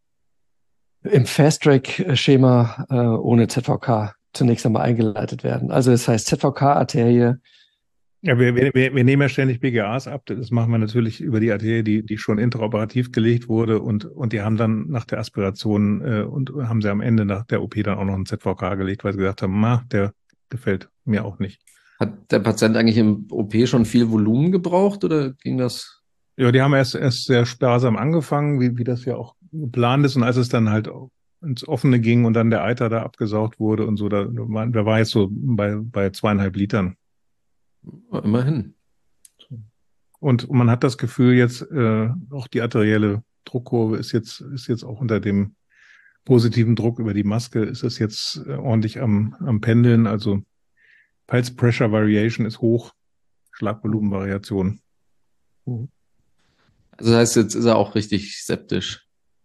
im Fast-Track-Schema äh, ohne Z V K zunächst einmal eingeleitet werden. Also das heißt Z V K-Arterie, Ja, wir, wir, wir wir nehmen ja ständig B G As ab. Das machen wir natürlich über die Arterie, die, die schon intraoperativ gelegt wurde. Und, und die haben dann nach der Aspiration äh, und haben sie am Ende nach der O P dann auch noch einen Z V K gelegt, weil sie gesagt haben, ma, der gefällt mir auch nicht. Hat der Patient eigentlich im O P schon viel Volumen gebraucht oder ging das? Ja, die haben erst, erst sehr sparsam angefangen, wie, wie das ja auch geplant ist. Und als es dann halt auch ins Offene ging und dann der Eiter da abgesaugt wurde und so, da, war- da war jetzt so bei, bei zweieinhalb Litern. Immerhin. Und man hat das Gefühl jetzt, äh, auch die arterielle Druckkurve ist jetzt, ist jetzt auch unter dem positiven Druck über die Maske, ist es jetzt äh, ordentlich am, am Pendeln. Also Pulse Pressure Variation ist hoch, Schlagvolumenvariation. Also das heißt, jetzt ist er auch richtig septisch.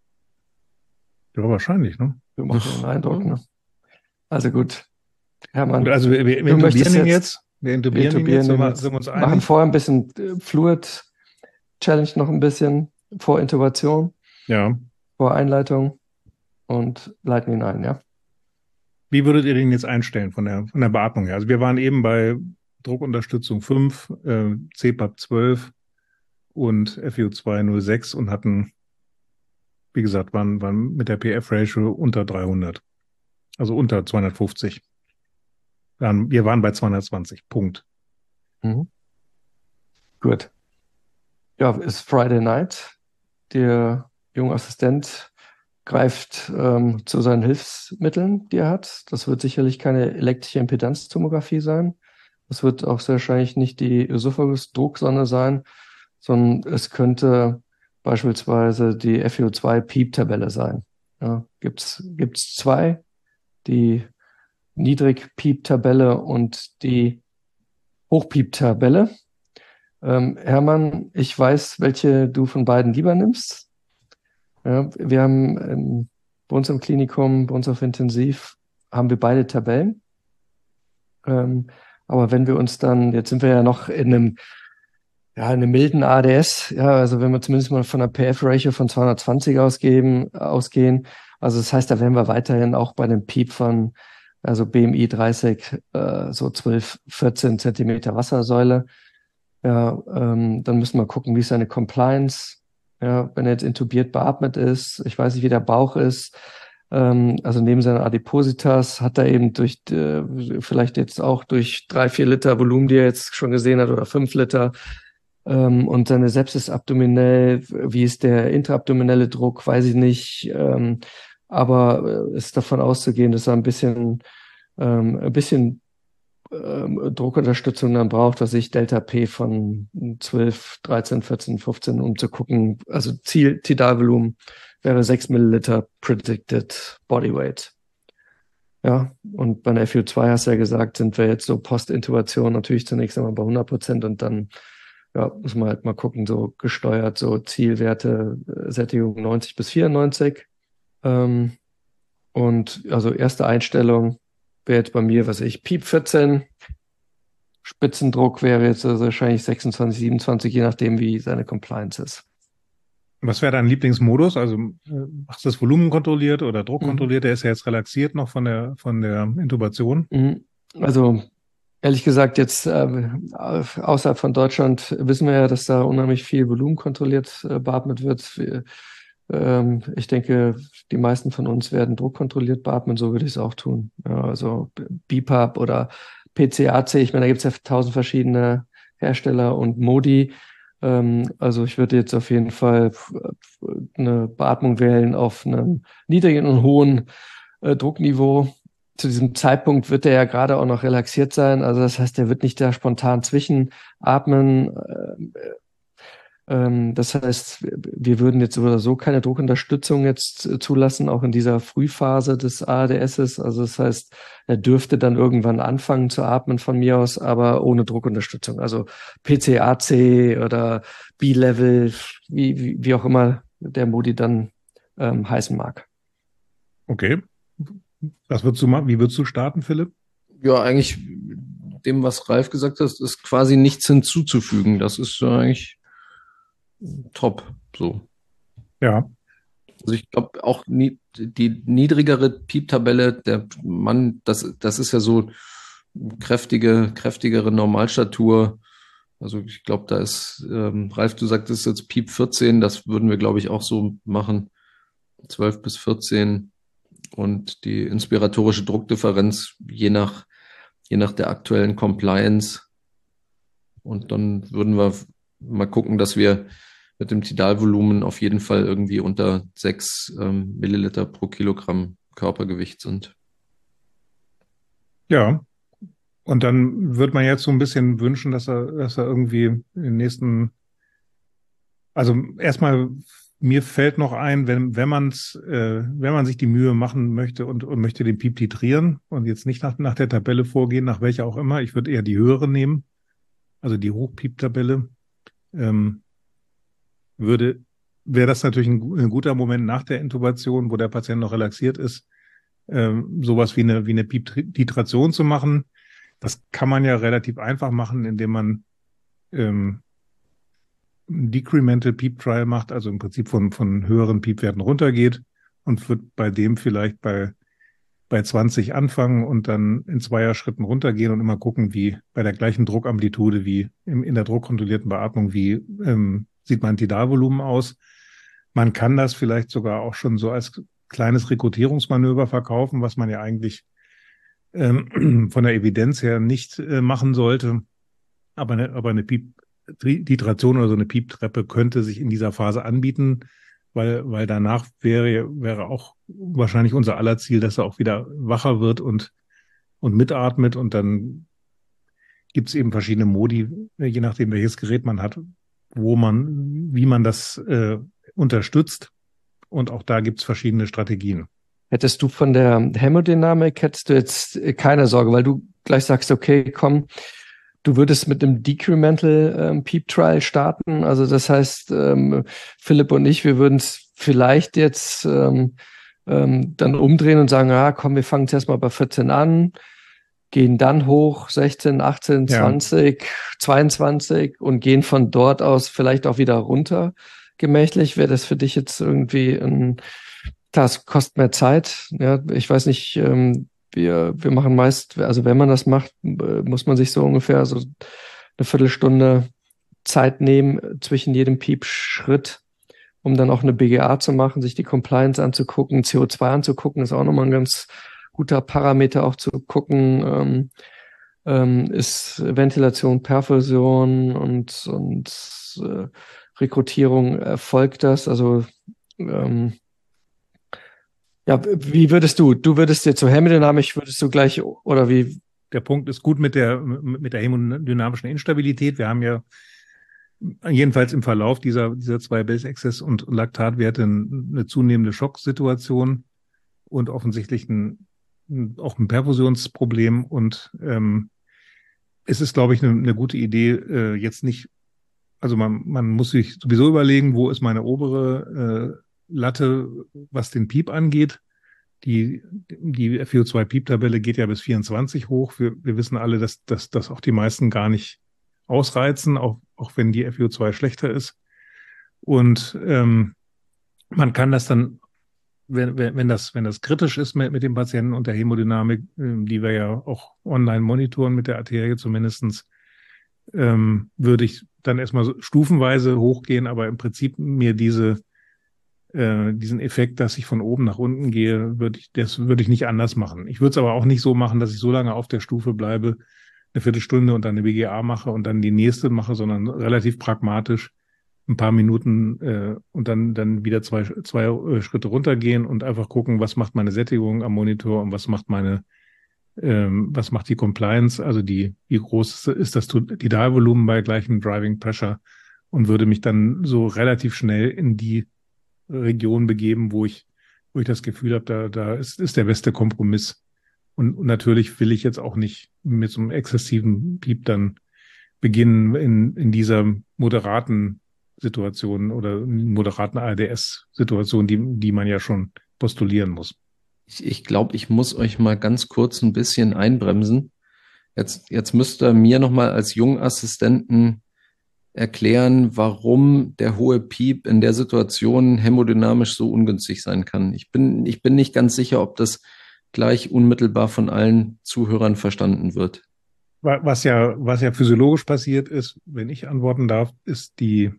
Ja, wahrscheinlich, ne? so macht den Eindruck, ne? Also gut, Hermann, Gut, also wir, wir, wir Du möchtest intubieren ihn jetzt- jetzt. Wir intubieren ihn intubieren jetzt, sind ihn wir, jetzt. sind wir uns machen einig? vorher ein bisschen äh, Fluid Challenge noch ein bisschen vor Intubation, Ja. vor Einleitung und leiten ihn ein, ja. Wie würdet ihr den jetzt einstellen von der, von der Beatmung her? Also wir waren eben bei Druckunterstützung fünf, äh, C PAP zwölf und F I O zwei null sechs und hatten, wie gesagt, waren, waren mit der P F-Ratio unter dreihundert. Also unter zweihundertfünfzig. Dann, wir waren bei zweihundertzwanzig. Punkt. Mhm. Gut. Ja, ist Friday Night. Der junge Assistent greift ähm, zu seinen Hilfsmitteln, die er hat. Das wird sicherlich keine elektrische Impedanztomographie sein. Das wird auch sehr wahrscheinlich nicht die Esophagus-Drucksonde sein, sondern es könnte beispielsweise die F I O zwei Piep-Tabelle sein. Ja, gibt's, gibt's zwei, die Niedrig-Piep-Tabelle und die Hoch-Piep-Tabelle. Ähm, Hermann, ich weiß, welche du von beiden lieber nimmst. Ja, wir haben ähm, bei uns im Klinikum, bei uns auf Intensiv, haben wir beide Tabellen. Ähm, aber wenn wir uns dann, jetzt sind wir ja noch in einem, ja, in einem milden A D S, ja, also wenn wir zumindest mal von einer P F-Ratio von zweihundertzwanzig ausgeben, ausgehen, also das heißt, da wären wir weiterhin auch bei einem Piep von, also B M I dreißig, äh, so zwölf, vierzehn Zentimeter Wassersäule. Ja, ähm, dann müssen wir gucken, wie ist seine Compliance. Ja, wenn er jetzt intubiert beatmet ist, ich weiß nicht, wie der Bauch ist. Ähm, also neben seinen Adipositas hat er eben durch, äh, vielleicht jetzt auch durch drei, vier Liter Volumen, die er jetzt schon gesehen hat, oder fünf Liter. Ähm, und seine Sepsis abdominell, wie ist der intraabdominelle Druck, weiß ich nicht. Ähm, aber äh, ist davon auszugehen, dass er ein bisschen, ähm, ein bisschen ähm, Druckunterstützung dann braucht, was ich Delta P von zwölf, dreizehn, vierzehn, fünfzehn, um zu gucken, also Ziel, Tidalvolumen wäre sechs Milliliter Predicted Bodyweight. Ja, und bei der F I O zwei hast du ja gesagt, sind wir jetzt so Post-Intubation natürlich zunächst einmal bei hundert Prozent und dann ja, muss man halt mal gucken, so gesteuert, so Zielwerte, äh, Sättigung neunzig bis vierundneunzig. Ähm, und also erste Einstellung wäre jetzt bei mir, was weiß ich, Piep vierzehn. Spitzendruck wäre jetzt also wahrscheinlich sechsundzwanzig, siebenundzwanzig, je nachdem, wie seine Compliance ist. Was wäre dein Lieblingsmodus? Also äh, machst du das Volumen kontrolliert oder Druck Mhm. kontrolliert? Der ist ja jetzt relaxiert noch von der, von der Intubation. Mhm. Also ehrlich gesagt, jetzt äh, außerhalb von Deutschland wissen wir ja, dass da unheimlich viel Volumen kontrolliert äh, beatmet wird. Wir, ähm, ich denke, die meisten von uns werden druckkontrolliert beatmen, so würde ich es auch tun. Ja, also B PAP oder P C A C, ich meine, da gibt es ja tausend verschiedene Hersteller und Modi. Ähm, also ich würde jetzt auf jeden Fall eine Beatmung wählen auf einem niedrigen und hohen äh, Druckniveau. Zu diesem Zeitpunkt wird er ja gerade auch noch relaxiert sein. Also das heißt, er wird nicht da spontan zwischenatmen. Äh, ähm, das heißt, wir würden jetzt so oder so keine Druckunterstützung jetzt äh, zulassen, auch in dieser Frühphase des A R D Ss. Also das heißt, er dürfte dann irgendwann anfangen zu atmen von mir aus, aber ohne Druckunterstützung. Also P C A C oder B-Level, wie, wie, wie auch immer der Modi dann ähm, heißen mag. Okay. Was würdest du machen? Wie würdest du starten, Philipp? Ja, eigentlich dem, was Ralf gesagt hat, ist quasi nichts hinzuzufügen. Das ist eigentlich top, so. Ja. Also ich glaube auch nie, die niedrigere Piep-Tabelle, der Mann, das, das ist ja so kräftige, kräftigere Normalstatur. Also ich glaube, da ist, ähm, Ralf, du sagtest jetzt Piep vierzehn, das würden wir, glaube ich, auch so machen. zwölf bis vierzehn und die inspiratorische Druckdifferenz je nach, je nach der aktuellen Compliance. Und dann würden wir mal gucken, dass wir mit dem Tidalvolumen auf jeden Fall irgendwie unter sechs ähm, Milliliter pro Kilogramm Körpergewicht sind. Ja. Und dann wird man jetzt so ein bisschen wünschen, dass er, dass er irgendwie in den nächsten, also erstmal, mir fällt noch ein, wenn, wenn man's, äh, wenn man sich die Mühe machen möchte und, und möchte den Piep titrieren und jetzt nicht nach, nach der Tabelle vorgehen, nach welcher auch immer, ich würde eher die höhere nehmen, also die Hochpiep-Tabelle, ähm, würde, wäre das natürlich ein, ein guter Moment nach der Intubation, wo der Patient noch relaxiert ist, ähm, sowas wie eine, wie eine Piep-Titration zu machen. Das kann man ja relativ einfach machen, indem man ähm, ein Decremental Peep Trial macht, also im Prinzip von, von höheren Piepwerten runtergeht und wird bei dem vielleicht bei, bei zwanzig anfangen und dann in Zweierschritten runtergehen und immer gucken, wie bei der gleichen Druckamplitude wie im, in der druckkontrollierten Beatmung, wie ähm, sieht mein Tidalvolumen aus. Man kann das vielleicht sogar auch schon so als kleines Rekrutierungsmanöver verkaufen, was man ja eigentlich ähm, von der Evidenz her nicht äh, machen sollte. Aber eine, aber eine Piep-Titration oder so eine Piep-Treppe könnte sich in dieser Phase anbieten, weil, weil danach wäre, wäre auch wahrscheinlich unser aller Ziel, dass er auch wieder wacher wird und, und mitatmet. Und dann gibt es eben verschiedene Modi, je nachdem, welches Gerät man hat, wo man, wie man das äh, unterstützt. Und auch da gibt es verschiedene Strategien. Hättest du von der Hämodynamik, hättest du jetzt keine Sorge, weil du gleich sagst, okay, komm, du würdest mit einem Decremental ähm, Peep Trial starten. Also das heißt, ähm, Philipp und ich, wir würden es vielleicht jetzt ähm, ähm, dann umdrehen und sagen, ja, komm, wir fangen jetzt erstmal bei vierzehn an, gehen dann hoch, sechzehn, achtzehn, Ja. zwanzig, zweiundzwanzig und gehen von dort aus vielleicht auch wieder runter gemächlich. Wäre das für dich jetzt irgendwie ein, klar, es kostet mehr Zeit. Ja, ich weiß nicht, ähm, wir, wir machen meist, also wenn man das macht, muss man sich so ungefähr so eine Viertelstunde Zeit nehmen zwischen jedem Piepschritt, um dann auch eine B G A zu machen, sich die Compliance anzugucken, C O zwei anzugucken, ist auch nochmal ein ganz guter Parameter auch zu gucken, ähm, ähm, ist Ventilation, Perfusion und, und äh, Rekrutierung erfolgt das, also ähm, ja, wie würdest du, du würdest jetzt so hämodynamisch, würdest du gleich, oder wie? Der Punkt ist gut mit der, mit der hämodynamischen Instabilität. Wir haben ja jedenfalls im Verlauf dieser, dieser zwei Base-Access- und Laktatwerte eine zunehmende Schocksituation und offensichtlich ein, auch ein Perfusionsproblem. Und ähm, es ist, glaube ich, eine, eine gute Idee, äh, jetzt nicht, also man, man muss sich sowieso überlegen, wo ist meine obere äh, Latte, was den Piep angeht. Die, die F I O zwei Piep-Tabelle geht ja bis vierundzwanzig hoch. Wir, wir wissen alle, dass, dass, dass auch die meisten gar nicht ausreizen, auch, auch wenn die F I O zwei schlechter ist. Und ähm, man kann das dann, wenn, wenn, das, wenn das kritisch ist mit, mit dem Patienten und der Hämodynamik, äh, die wir ja auch online monitoren mit der Arterie zumindestens, ähm, würde ich dann erstmal so stufenweise hochgehen, aber im Prinzip mir diese diesen Effekt, dass ich von oben nach unten gehe, würde ich, das würde ich nicht anders machen. Ich würde es aber auch nicht so machen, dass ich so lange auf der Stufe bleibe, eine Viertelstunde und dann eine B G A mache und dann die nächste mache, sondern relativ pragmatisch ein paar Minuten äh, und dann dann wieder zwei zwei äh, Schritte runtergehen und einfach gucken, was macht meine Sättigung am Monitor und was macht meine ähm, was macht die Compliance, also die wie groß ist das Tidalvolumen bei gleichem Driving Pressure, und würde mich dann so relativ schnell in die Region begeben, wo ich wo ich das Gefühl habe, da da ist ist der beste Kompromiss. Und, und natürlich will ich jetzt auch nicht mit so einem exzessiven Piep dann beginnen in in dieser moderaten Situationen oder moderaten A R D S-Situationen, die, die man ja schon postulieren muss. Ich, ich glaube, ich muss euch mal ganz kurz ein bisschen einbremsen. Jetzt, jetzt müsst ihr mir nochmal als Jungassistenten erklären, warum der hohe Piep in der Situation hämodynamisch so ungünstig sein kann. Ich bin, ich bin nicht ganz sicher, ob das gleich unmittelbar von allen Zuhörern verstanden wird. Was ja, was ja physiologisch passiert ist, wenn ich antworten darf, ist die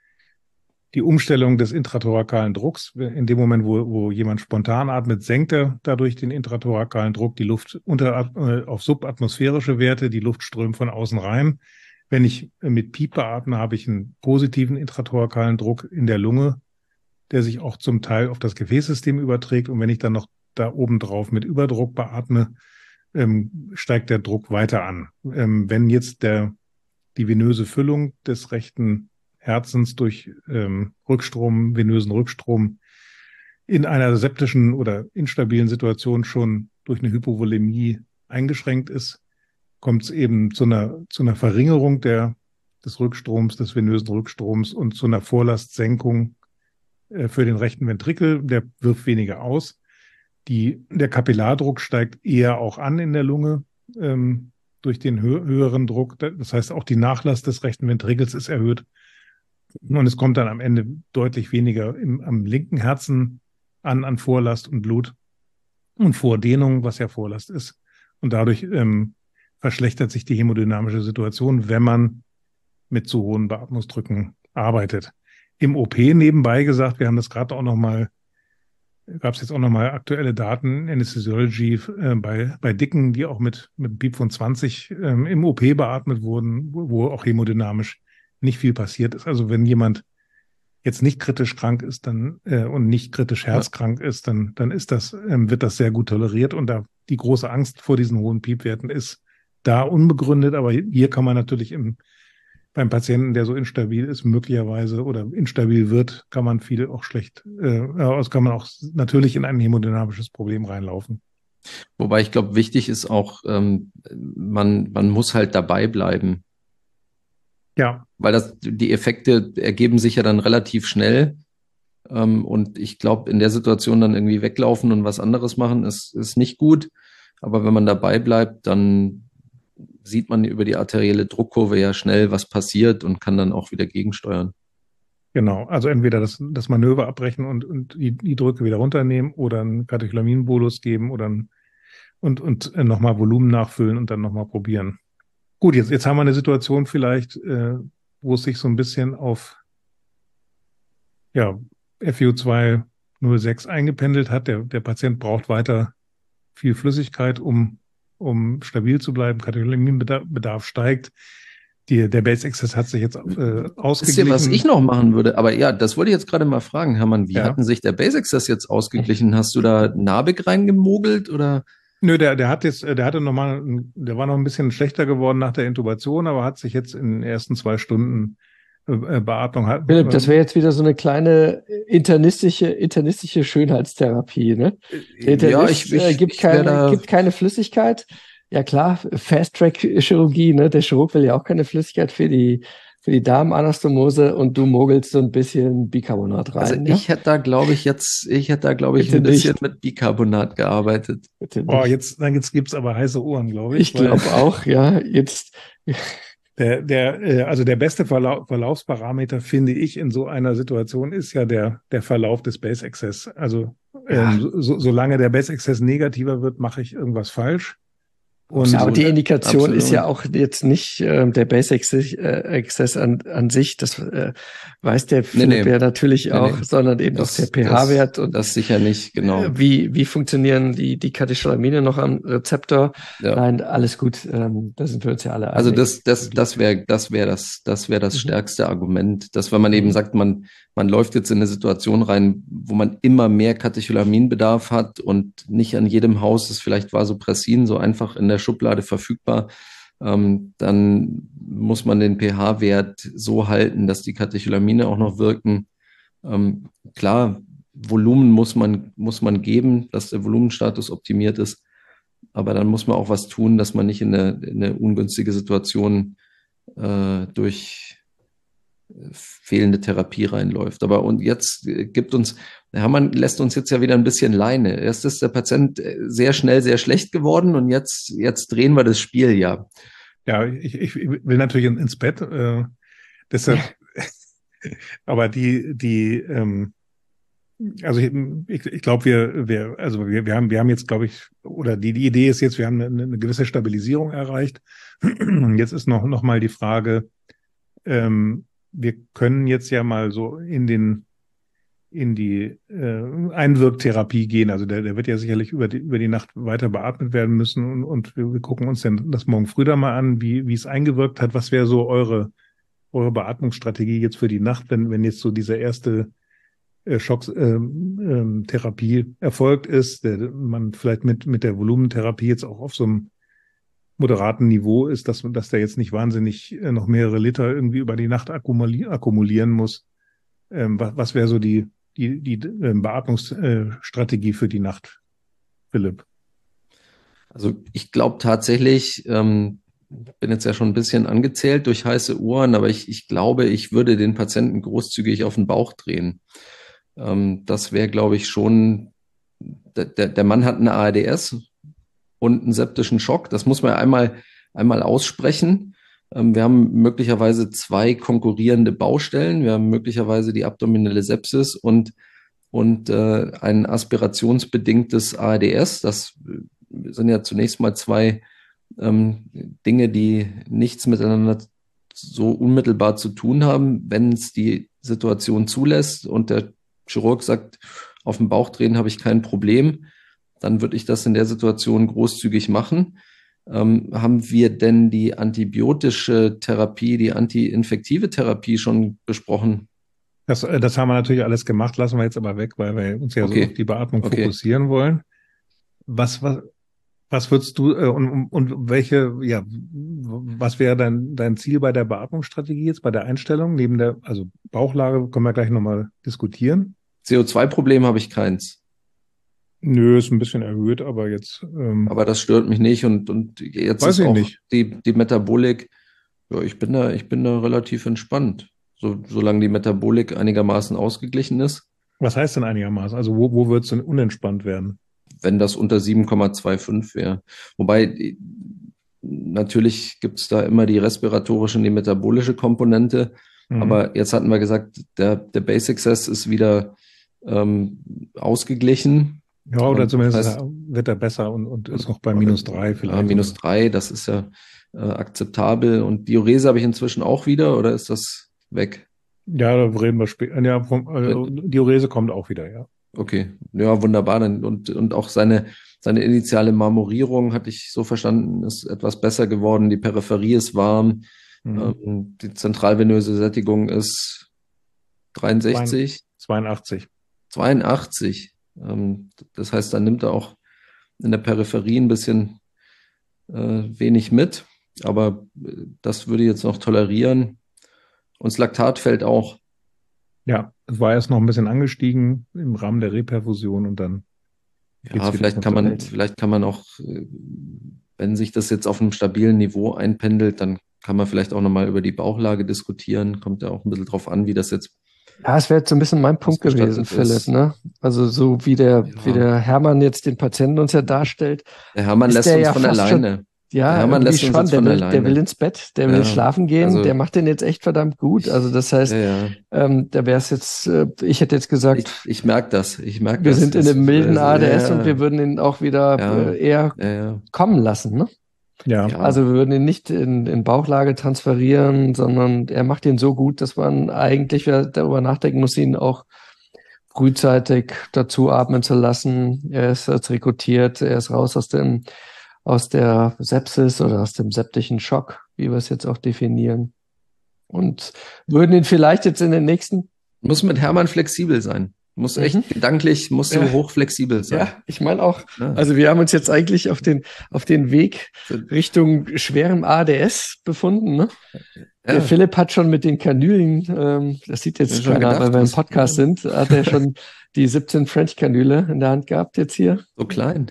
Die Umstellung des intrathorakalen Drucks. In dem Moment, wo, wo jemand spontan atmet, senkt er dadurch den intrathorakalen Druck, die Luft unter, äh, auf subatmosphärische Werte, die Luft strömt von außen rein. Wenn ich mit Piep beatme, habe ich einen positiven intrathorakalen Druck in der Lunge, der sich auch zum Teil auf das Gefäßsystem überträgt. Und wenn ich dann noch da oben drauf mit Überdruck beatme, ähm, steigt der Druck weiter an. Ähm, wenn jetzt der, die venöse Füllung des rechten Herzens durch ähm, Rückstrom, venösen Rückstrom in einer septischen oder instabilen Situation schon durch eine Hypovolemie eingeschränkt ist, kommt es eben zu einer zu einer Verringerung der des Rückstroms, des venösen Rückstroms und zu einer Vorlastsenkung äh, für den rechten Ventrikel. Der wirft weniger aus. Die der Kapillardruck steigt eher auch an in der Lunge ähm, durch den hö- höheren Druck. Das heißt, auch die Nachlass des rechten Ventrikels ist erhöht. Und es kommt dann am Ende deutlich weniger im, am linken Herzen an, an Vorlast und Blut und Vordehnung, was ja Vorlast ist. Und dadurch ähm, verschlechtert sich die hämodynamische Situation, wenn man mit zu hohen Beatmungsdrücken arbeitet. Im O P nebenbei gesagt, wir haben das gerade auch nochmal, gab es jetzt auch nochmal aktuelle Daten, Anesthesiology äh, bei, bei Dicken, die auch mit, mit einem Piep von zwanzig ähm, im O P beatmet wurden, wo, wo auch hämodynamisch nicht viel passiert ist. Also wenn jemand jetzt nicht kritisch krank ist, dann äh, und nicht kritisch herzkrank ja. ist, dann dann ist das ähm, wird das sehr gut toleriert, und da die große Angst vor diesen hohen Piepwerten ist da unbegründet. Aber hier kann man natürlich im beim Patienten, der so instabil ist, möglicherweise oder instabil wird, kann man viel auch schlecht, äh, also kann man auch natürlich in ein hämodynamisches Problem reinlaufen. Wobei ich glaube, wichtig ist auch, ähm, man man muss halt dabei bleiben. Ja. Weil das, die Effekte ergeben sich ja dann relativ schnell. Ähm, und ich glaube, in der Situation dann irgendwie weglaufen und was anderes machen, ist, ist nicht gut. Aber wenn man dabei bleibt, dann sieht man über die arterielle Druckkurve ja schnell, was passiert, und kann dann auch wieder gegensteuern. Genau. Also entweder das, das Manöver abbrechen und, und die, die Drücke wieder runternehmen oder einen Katecholaminen-Bolus geben oder ein, und, und nochmal Volumen nachfüllen und dann nochmal probieren. Gut, jetzt, jetzt haben wir eine Situation vielleicht, äh, wo es sich so ein bisschen auf ja, F i O zwei null sechs eingependelt hat. Der, der Patient braucht weiter viel Flüssigkeit, um, um stabil zu bleiben. Katecholaminbedarf steigt. Die, der Base-Exzess hat sich jetzt äh, ausgeglichen. Wisst ihr, was ich noch machen würde? Aber ja, das wollte ich jetzt gerade mal fragen, Hermann. Wie ja. hatten sich der Base-Exzess jetzt ausgeglichen? Hast du da Nabik reingemogelt oder? Nö, der, der hat jetzt, der hatte nochmal, der war noch ein bisschen schlechter geworden nach der Intubation, aber hat sich jetzt in den ersten zwei Stunden äh, Beatmung hat. Philipp, das wäre jetzt wieder so eine kleine internistische, internistische Schönheitstherapie, ne? Der Internist, ja, ich, ich, äh, gibt, ich keine, da... gibt keine Flüssigkeit. Ja klar, Fast-Track-Chirurgie, ne? Der Chirurg will ja auch keine Flüssigkeit für die für die Darmanastomose, und du mogelst so ein bisschen Bicarbonat rein. Also ich ja? hätte da, glaube ich, jetzt, ich hätte da, glaube ich, Bitte ein bisschen nicht. mit Bicarbonat gearbeitet. Bitte Boah, nicht. jetzt, jetzt gibt's aber heiße Ohren, glaube ich. Ich glaube auch, ja. Jetzt. Der, der, äh, also der beste Verlau Verlaufsparameter, finde ich, in so einer Situation ist ja der, der Verlauf des Base-Access. Also Ja. ähm, so, solange der Base-Access negativer wird, mache ich irgendwas falsch. Und Ja, aber die Absolut. Indikation Absolut. ist ja auch jetzt nicht ähm, der Base Access, äh, Access an, an sich, das äh, weiß der Philipp nee. ja natürlich Nee, auch, nee. sondern eben Das, auch der pH-Wert das, und das sicher nicht, genau. äh, wie, wie funktionieren die, die Katecholamine noch am Rezeptor. Ja. Nein, alles gut, ähm, da sind wir uns ja alle einig. Also das, das, das wäre, das wäre das, das wäre das Mhm. stärkste Argument, dass wenn man eben Mhm. sagt, man, man läuft jetzt in eine Situation rein, wo man immer mehr Katecholaminbedarf hat und nicht an jedem Haus ist vielleicht Vasopressin so einfach in der Schublade verfügbar, ähm, dann muss man den pH-Wert so halten, dass die Katecholamine auch noch wirken. Ähm, klar, Volumen muss man, muss man geben, dass der Volumenstatus optimiert ist. Aber dann muss man auch was tun, dass man nicht in eine, in eine ungünstige Situation äh, durch fehlende Therapie reinläuft. Aber und jetzt gibt uns, Herr Hermann lässt uns jetzt ja wieder ein bisschen Leine. Erst ist der Patient sehr schnell sehr schlecht geworden und jetzt, jetzt drehen wir das Spiel ja. Ja, ich, ich will natürlich ins Bett. Äh, deshalb, aber die, die, ähm, also ich, ich, ich glaube, wir, wir, also wir, wir haben, wir haben jetzt, glaube ich, oder die, die Idee ist jetzt, wir haben eine, eine gewisse Stabilisierung erreicht. Und jetzt ist noch, noch mal die Frage, ähm, wir können jetzt ja mal so in den, in die äh, Einwirktherapie gehen. Also der, der wird ja sicherlich über die, über die Nacht weiter beatmet werden müssen und, und wir, wir gucken uns dann das morgen früh da mal an, wie, wie es eingewirkt hat. Was wäre so eure, eure Beatmungsstrategie jetzt für die Nacht, wenn, wenn jetzt so dieser erste Schocktherapie ähm, ähm, erfolgt ist, der man vielleicht mit mit der Volumentherapie jetzt auch auf so einem moderaten Niveau ist, dass dass der jetzt nicht wahnsinnig äh, noch mehrere Liter irgendwie über die Nacht akkumuli akkumulieren muss. Ähm, was was wäre so die die die äh, Beatmungsstrategie für die Nacht, Philipp? Also ich glaube tatsächlich, ähm, bin jetzt ja schon ein bisschen angezählt durch heiße Ohren, aber ich, ich glaube, ich würde den Patienten großzügig auf den Bauch drehen. Ähm, das wäre, glaube ich, schon, der, der Mann hat eine A R D S und einen septischen Schock. Das muss man einmal, einmal aussprechen. Ähm, wir haben möglicherweise zwei konkurrierende Baustellen. Wir haben möglicherweise die abdominelle Sepsis und, und äh, ein aspirationsbedingtes A R D S. Das sind ja zunächst mal zwei ähm, Dinge, die nichts miteinander so unmittelbar zu tun haben. Wenn es die Situation zulässt und der Chirurg sagt, auf dem Bauch drehen habe ich kein Problem, dann würde ich das in der Situation großzügig machen. Ähm, haben wir denn die antibiotische Therapie, die antiinfektive Therapie schon besprochen? Das, das haben wir natürlich alles gemacht, lassen wir jetzt aber weg, weil wir uns ja Okay. so auf die Beatmung Okay. fokussieren wollen. Was, was, was würdest du äh, und, und welche, ja, was wäre dein, dein Ziel bei der Beatmungsstrategie jetzt, bei der Einstellung, neben der, also Bauchlage können wir gleich nochmal diskutieren. C O zwei Problem habe ich keins. Nö, ist ein bisschen erhöht, aber jetzt. Ähm, Aber das stört mich nicht und, und jetzt Weiß ist ich auch nicht. die, die Metabolik, ja, ich bin da, ich bin da relativ entspannt. So, solange die Metabolik einigermaßen ausgeglichen ist. was heißt denn einigermaßen? Also wo, wo wird es denn unentspannt werden? Wenn das unter sieben Komma fünfundzwanzig wäre. Wobei, natürlich gibt's da immer die respiratorische und die metabolische Komponente. Mhm. Aber jetzt hatten wir gesagt, der, der Basic Access ist wieder ähm, ausgeglichen. Ja, oder Und zumindest das heißt, wird er besser und, und ist noch bei minus drei vielleicht. Ja, minus drei, das ist ja äh, akzeptabel. Und Diurese habe ich inzwischen auch wieder, oder ist das weg? Ja, da reden wir später. Ja, vom, äh, Diurese kommt auch wieder, ja. Okay, ja, wunderbar. Dann, und, und auch seine, seine initiale Marmorierung, hatte ich so verstanden, ist etwas besser geworden. Die Peripherie ist warm. Mhm. Ähm, die zentralvenöse Sättigung ist dreiundsechzig. zweiundachtzig. zweiundachtzig. Ähm, das heißt, dann nimmt er auch in der Peripherie ein bisschen äh, wenig mit. Aber äh, das würde ich jetzt noch tolerieren. Und das Laktat fällt auch. Ja, es war erst noch ein bisschen angestiegen im Rahmen der Reperfusion und dann. Ja, vielleicht kann man, vielleicht kann man auch, wenn sich das jetzt auf einem stabilen Niveau einpendelt, dann kann man vielleicht auch nochmal über die Bauchlage diskutieren. Kommt ja auch ein bisschen drauf an, wie das jetzt. Ja, es wäre jetzt so ein bisschen mein Punkt gewesen, Philipp, ne? Also so wie der, Ja. wie der Hermann jetzt den Patienten uns ja darstellt. Der Hermann Ist lässt der uns ja von fast alleine. Ja, Der Hermann lässt uns spannend. jetzt von der, will, alleine. der will ins Bett, der will Ja, schlafen gehen, also- der macht den jetzt echt verdammt gut. Also das heißt, Ja, ja. ähm, da wäre es jetzt, äh, ich hätte jetzt gesagt, Ich, ich merke das. Ich merke wir das. sind in Es- einem milden es- A D S ja, und wir würden ihn auch wieder Ja. äh, eher Ja, ja. kommen lassen, ne? Ja. Ja. Also wir würden ihn nicht in, in Bauchlage transferieren, sondern er macht ihn so gut, dass man eigentlich darüber nachdenken muss, ihn auch frühzeitig dazu atmen zu lassen. Er ist jetzt rekrutiert, er ist raus aus dem, aus der Sepsis oder aus dem septischen Schock, wie wir es jetzt auch definieren. Und würden ihn vielleicht jetzt in den nächsten... Muss mit Hermann flexibel sein. Muss echt Mhm. gedanklich, musst du Ja. hochflexibel sein. Ja, ich meine auch, Ja. also wir haben uns jetzt eigentlich auf den, auf den Weg Richtung schwerem A D S befunden, ne? Ja. Der Philipp hat schon mit den Kanülen, ähm, das sieht Ja, jetzt schon keiner, gedacht, weil wir im was- Podcast ja. sind, hat er schon die siebzehn French-Kanüle in der Hand gehabt jetzt hier. So klein.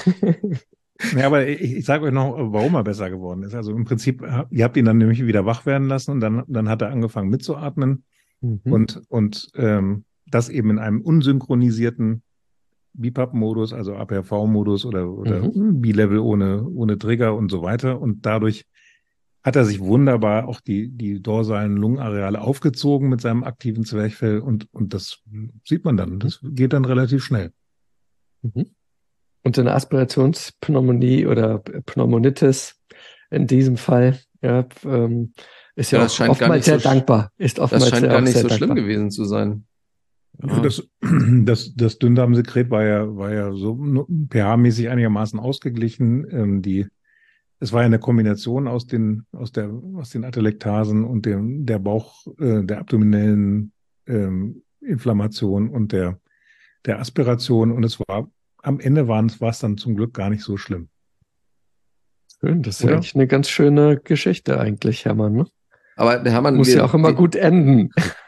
Ja, aber ich, ich sage euch noch, warum er besser geworden ist. Also im Prinzip, ihr habt ihn dann nämlich wieder wach werden lassen und dann, dann hat er angefangen mitzuatmen Mhm. und, und ähm, das eben in einem unsynchronisierten B PAP-Modus, also A P R V-Modus oder, oder B-Level ohne, ohne Trigger und so weiter. Und dadurch hat er sich wunderbar auch die, die dorsalen Lungenareale aufgezogen mit seinem aktiven Zwerchfell und, und das sieht man dann. Das geht dann relativ schnell. Mhm. Und eine Aspirationspneumonie oder Pneumonitis in diesem Fall, ja, ähm, ist ja, Ja, auch das scheint gar oftmals nicht sehr so sch- dankbar. Ist Das oftmals scheint sehr, gar auch nicht sehr so schlimm dankbar. gewesen zu sein. Ja, das, das, das Dünndarmsekret war ja, war ja so pH-mäßig einigermaßen ausgeglichen. Ähm, die, es war ja eine Kombination aus den, aus der, aus den Atelektasen und dem, der Bauch, äh, der abdominellen ähm, Inflammation und der, der Aspiration. Und es war, am Ende waren, war es dann zum Glück gar nicht so schlimm. Schön, das ist Oder? ja eigentlich eine ganz schöne Geschichte eigentlich, Hermann, ne? Aber der Hermann, Muss wir, ja auch immer wir, gut enden.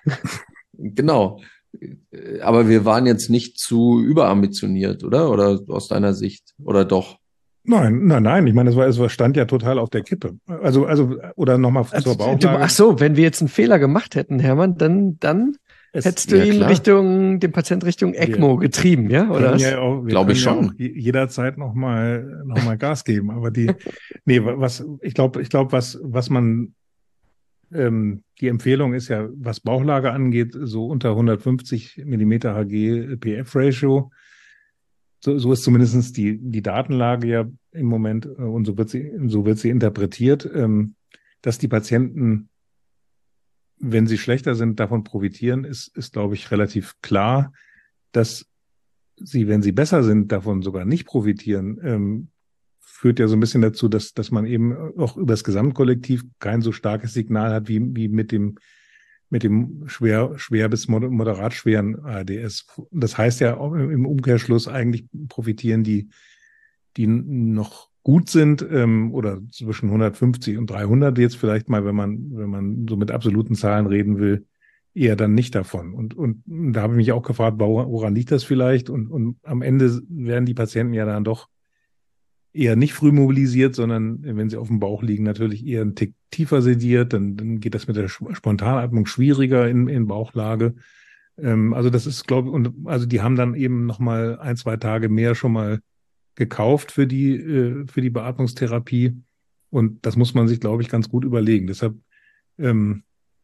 Genau. Aber wir waren jetzt nicht zu überambitioniert, oder? Oder aus deiner Sicht? Oder doch? Nein, nein, nein. Ich meine, es war, es war, stand ja total auf der Kippe. Also, also, oder nochmal Also, zur du, Bauchlage. ach so, wenn wir jetzt einen Fehler gemacht hätten, Hermann, dann, dann Es- hättest du ja, ihn klar. Richtung, den Patient Richtung ECMO getrieben, ja? Oder können was? ja auch, wir Glaub können ich ja schon. auch je- jederzeit noch mal, noch mal Gas geben. Aber die, nee, was, ich glaube, ich glaube, was, was man, ähm, die Empfehlung ist ja, was Bauchlage angeht, so unter hundertfünfzig Millimeter Hg P F-Ratio. So, so ist zumindest die, die Datenlage ja im Moment, äh, und so wird sie, so wird sie interpretiert, ähm, dass die Patienten, wenn sie schlechter sind, davon profitieren, ist, ist, glaube ich, relativ klar. Dass sie, wenn sie besser sind, davon sogar nicht profitieren, ähm, führt ja so ein bisschen dazu, dass, dass man eben auch über das Gesamtkollektiv kein so starkes Signal hat wie, wie mit dem, mit dem schwer, schwer bis moderat schweren A R D S. Das heißt ja auch im Umkehrschluss eigentlich profitieren die, die noch gut sind, ähm, oder zwischen hundertfünfzig und dreihundert jetzt vielleicht mal, wenn man, wenn man so mit absoluten Zahlen reden will, eher dann nicht davon. Und, und da habe ich mich auch gefragt, woran liegt das vielleicht? Und, und am Ende werden die Patienten ja dann doch eher nicht früh mobilisiert, sondern wenn sie auf dem Bauch liegen, natürlich eher einen Tick tiefer sediert. Dann, dann geht das mit der Spontanatmung schwieriger in, in Bauchlage. Ähm, also das ist, glaube ich, und also die haben dann eben noch mal ein, zwei Tage mehr schon mal gekauft für die, äh, für die Beatmungstherapie. Und das muss man sich, glaube ich, ganz gut überlegen. Deshalb, ähm,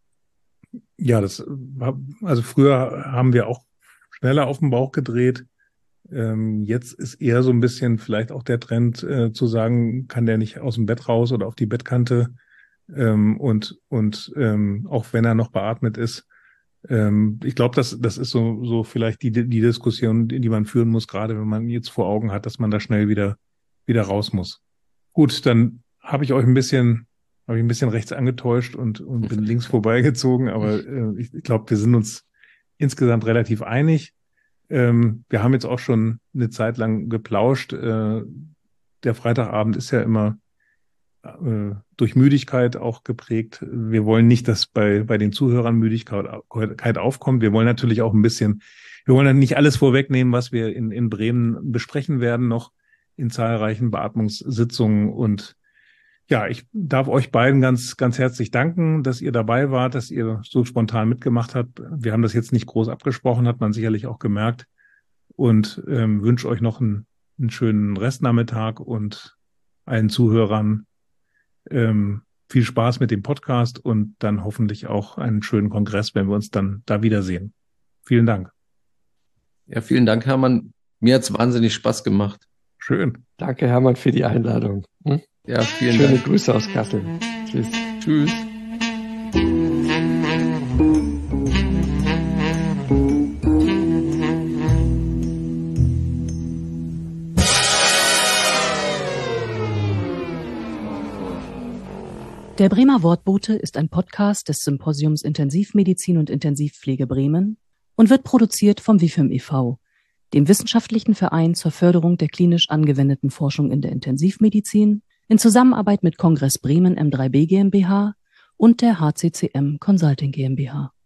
ja, das war, also früher haben wir auch schneller auf den Bauch gedreht. Ähm, jetzt ist eher so ein bisschen vielleicht auch der Trend, äh, zu sagen, kann der nicht aus dem Bett raus oder auf die Bettkante, ähm, und, und ähm, auch wenn er noch beatmet ist. Ähm, ich glaube, das, das ist so, so vielleicht die, die Diskussion, die man führen muss, gerade wenn man jetzt vor Augen hat, dass man da schnell wieder, wieder raus muss. Gut, dann habe ich euch ein bisschen, habe ich ein bisschen rechts angetäuscht und, und bin links vorbeigezogen, aber äh, ich, ich glaube, wir sind uns insgesamt relativ einig. Ähm, wir haben jetzt auch schon eine Zeit lang geplauscht. Äh, der Freitagabend ist ja immer äh, durch Müdigkeit auch geprägt. Wir wollen nicht, dass bei, bei den Zuhörern Müdigkeit aufkommt. Wir wollen natürlich auch ein bisschen, wir wollen dann nicht alles vorwegnehmen, was wir in, in Bremen besprechen werden, noch in zahlreichen Beatmungssitzungen. Und ja, ich darf euch beiden ganz, ganz herzlich danken, dass ihr dabei wart, dass ihr so spontan mitgemacht habt. Wir haben das jetzt nicht groß abgesprochen, hat man sicherlich auch gemerkt. Und ähm, wünsche euch noch einen, einen schönen Restnachmittag und allen Zuhörern ähm, viel Spaß mit dem Podcast und dann hoffentlich auch einen schönen Kongress, wenn wir uns dann da wiedersehen. Vielen Dank. Ja, vielen Dank, Hermann. Mir hat's wahnsinnig Spaß gemacht. Schön. Danke, Hermann, für die Einladung. Hm? Ja, vielen Schöne Dank. Grüße aus Kassel. Tschüss. Tschüss. Der Bremer Wortbote ist ein Podcast des Symposiums Intensivmedizin und Intensivpflege Bremen und wird produziert vom W I F I M e V, dem wissenschaftlichen Verein zur Förderung der klinisch angewendeten Forschung in der Intensivmedizin, in Zusammenarbeit mit Kongress Bremen M drei B GmbH und der H C C M Consulting GmbH.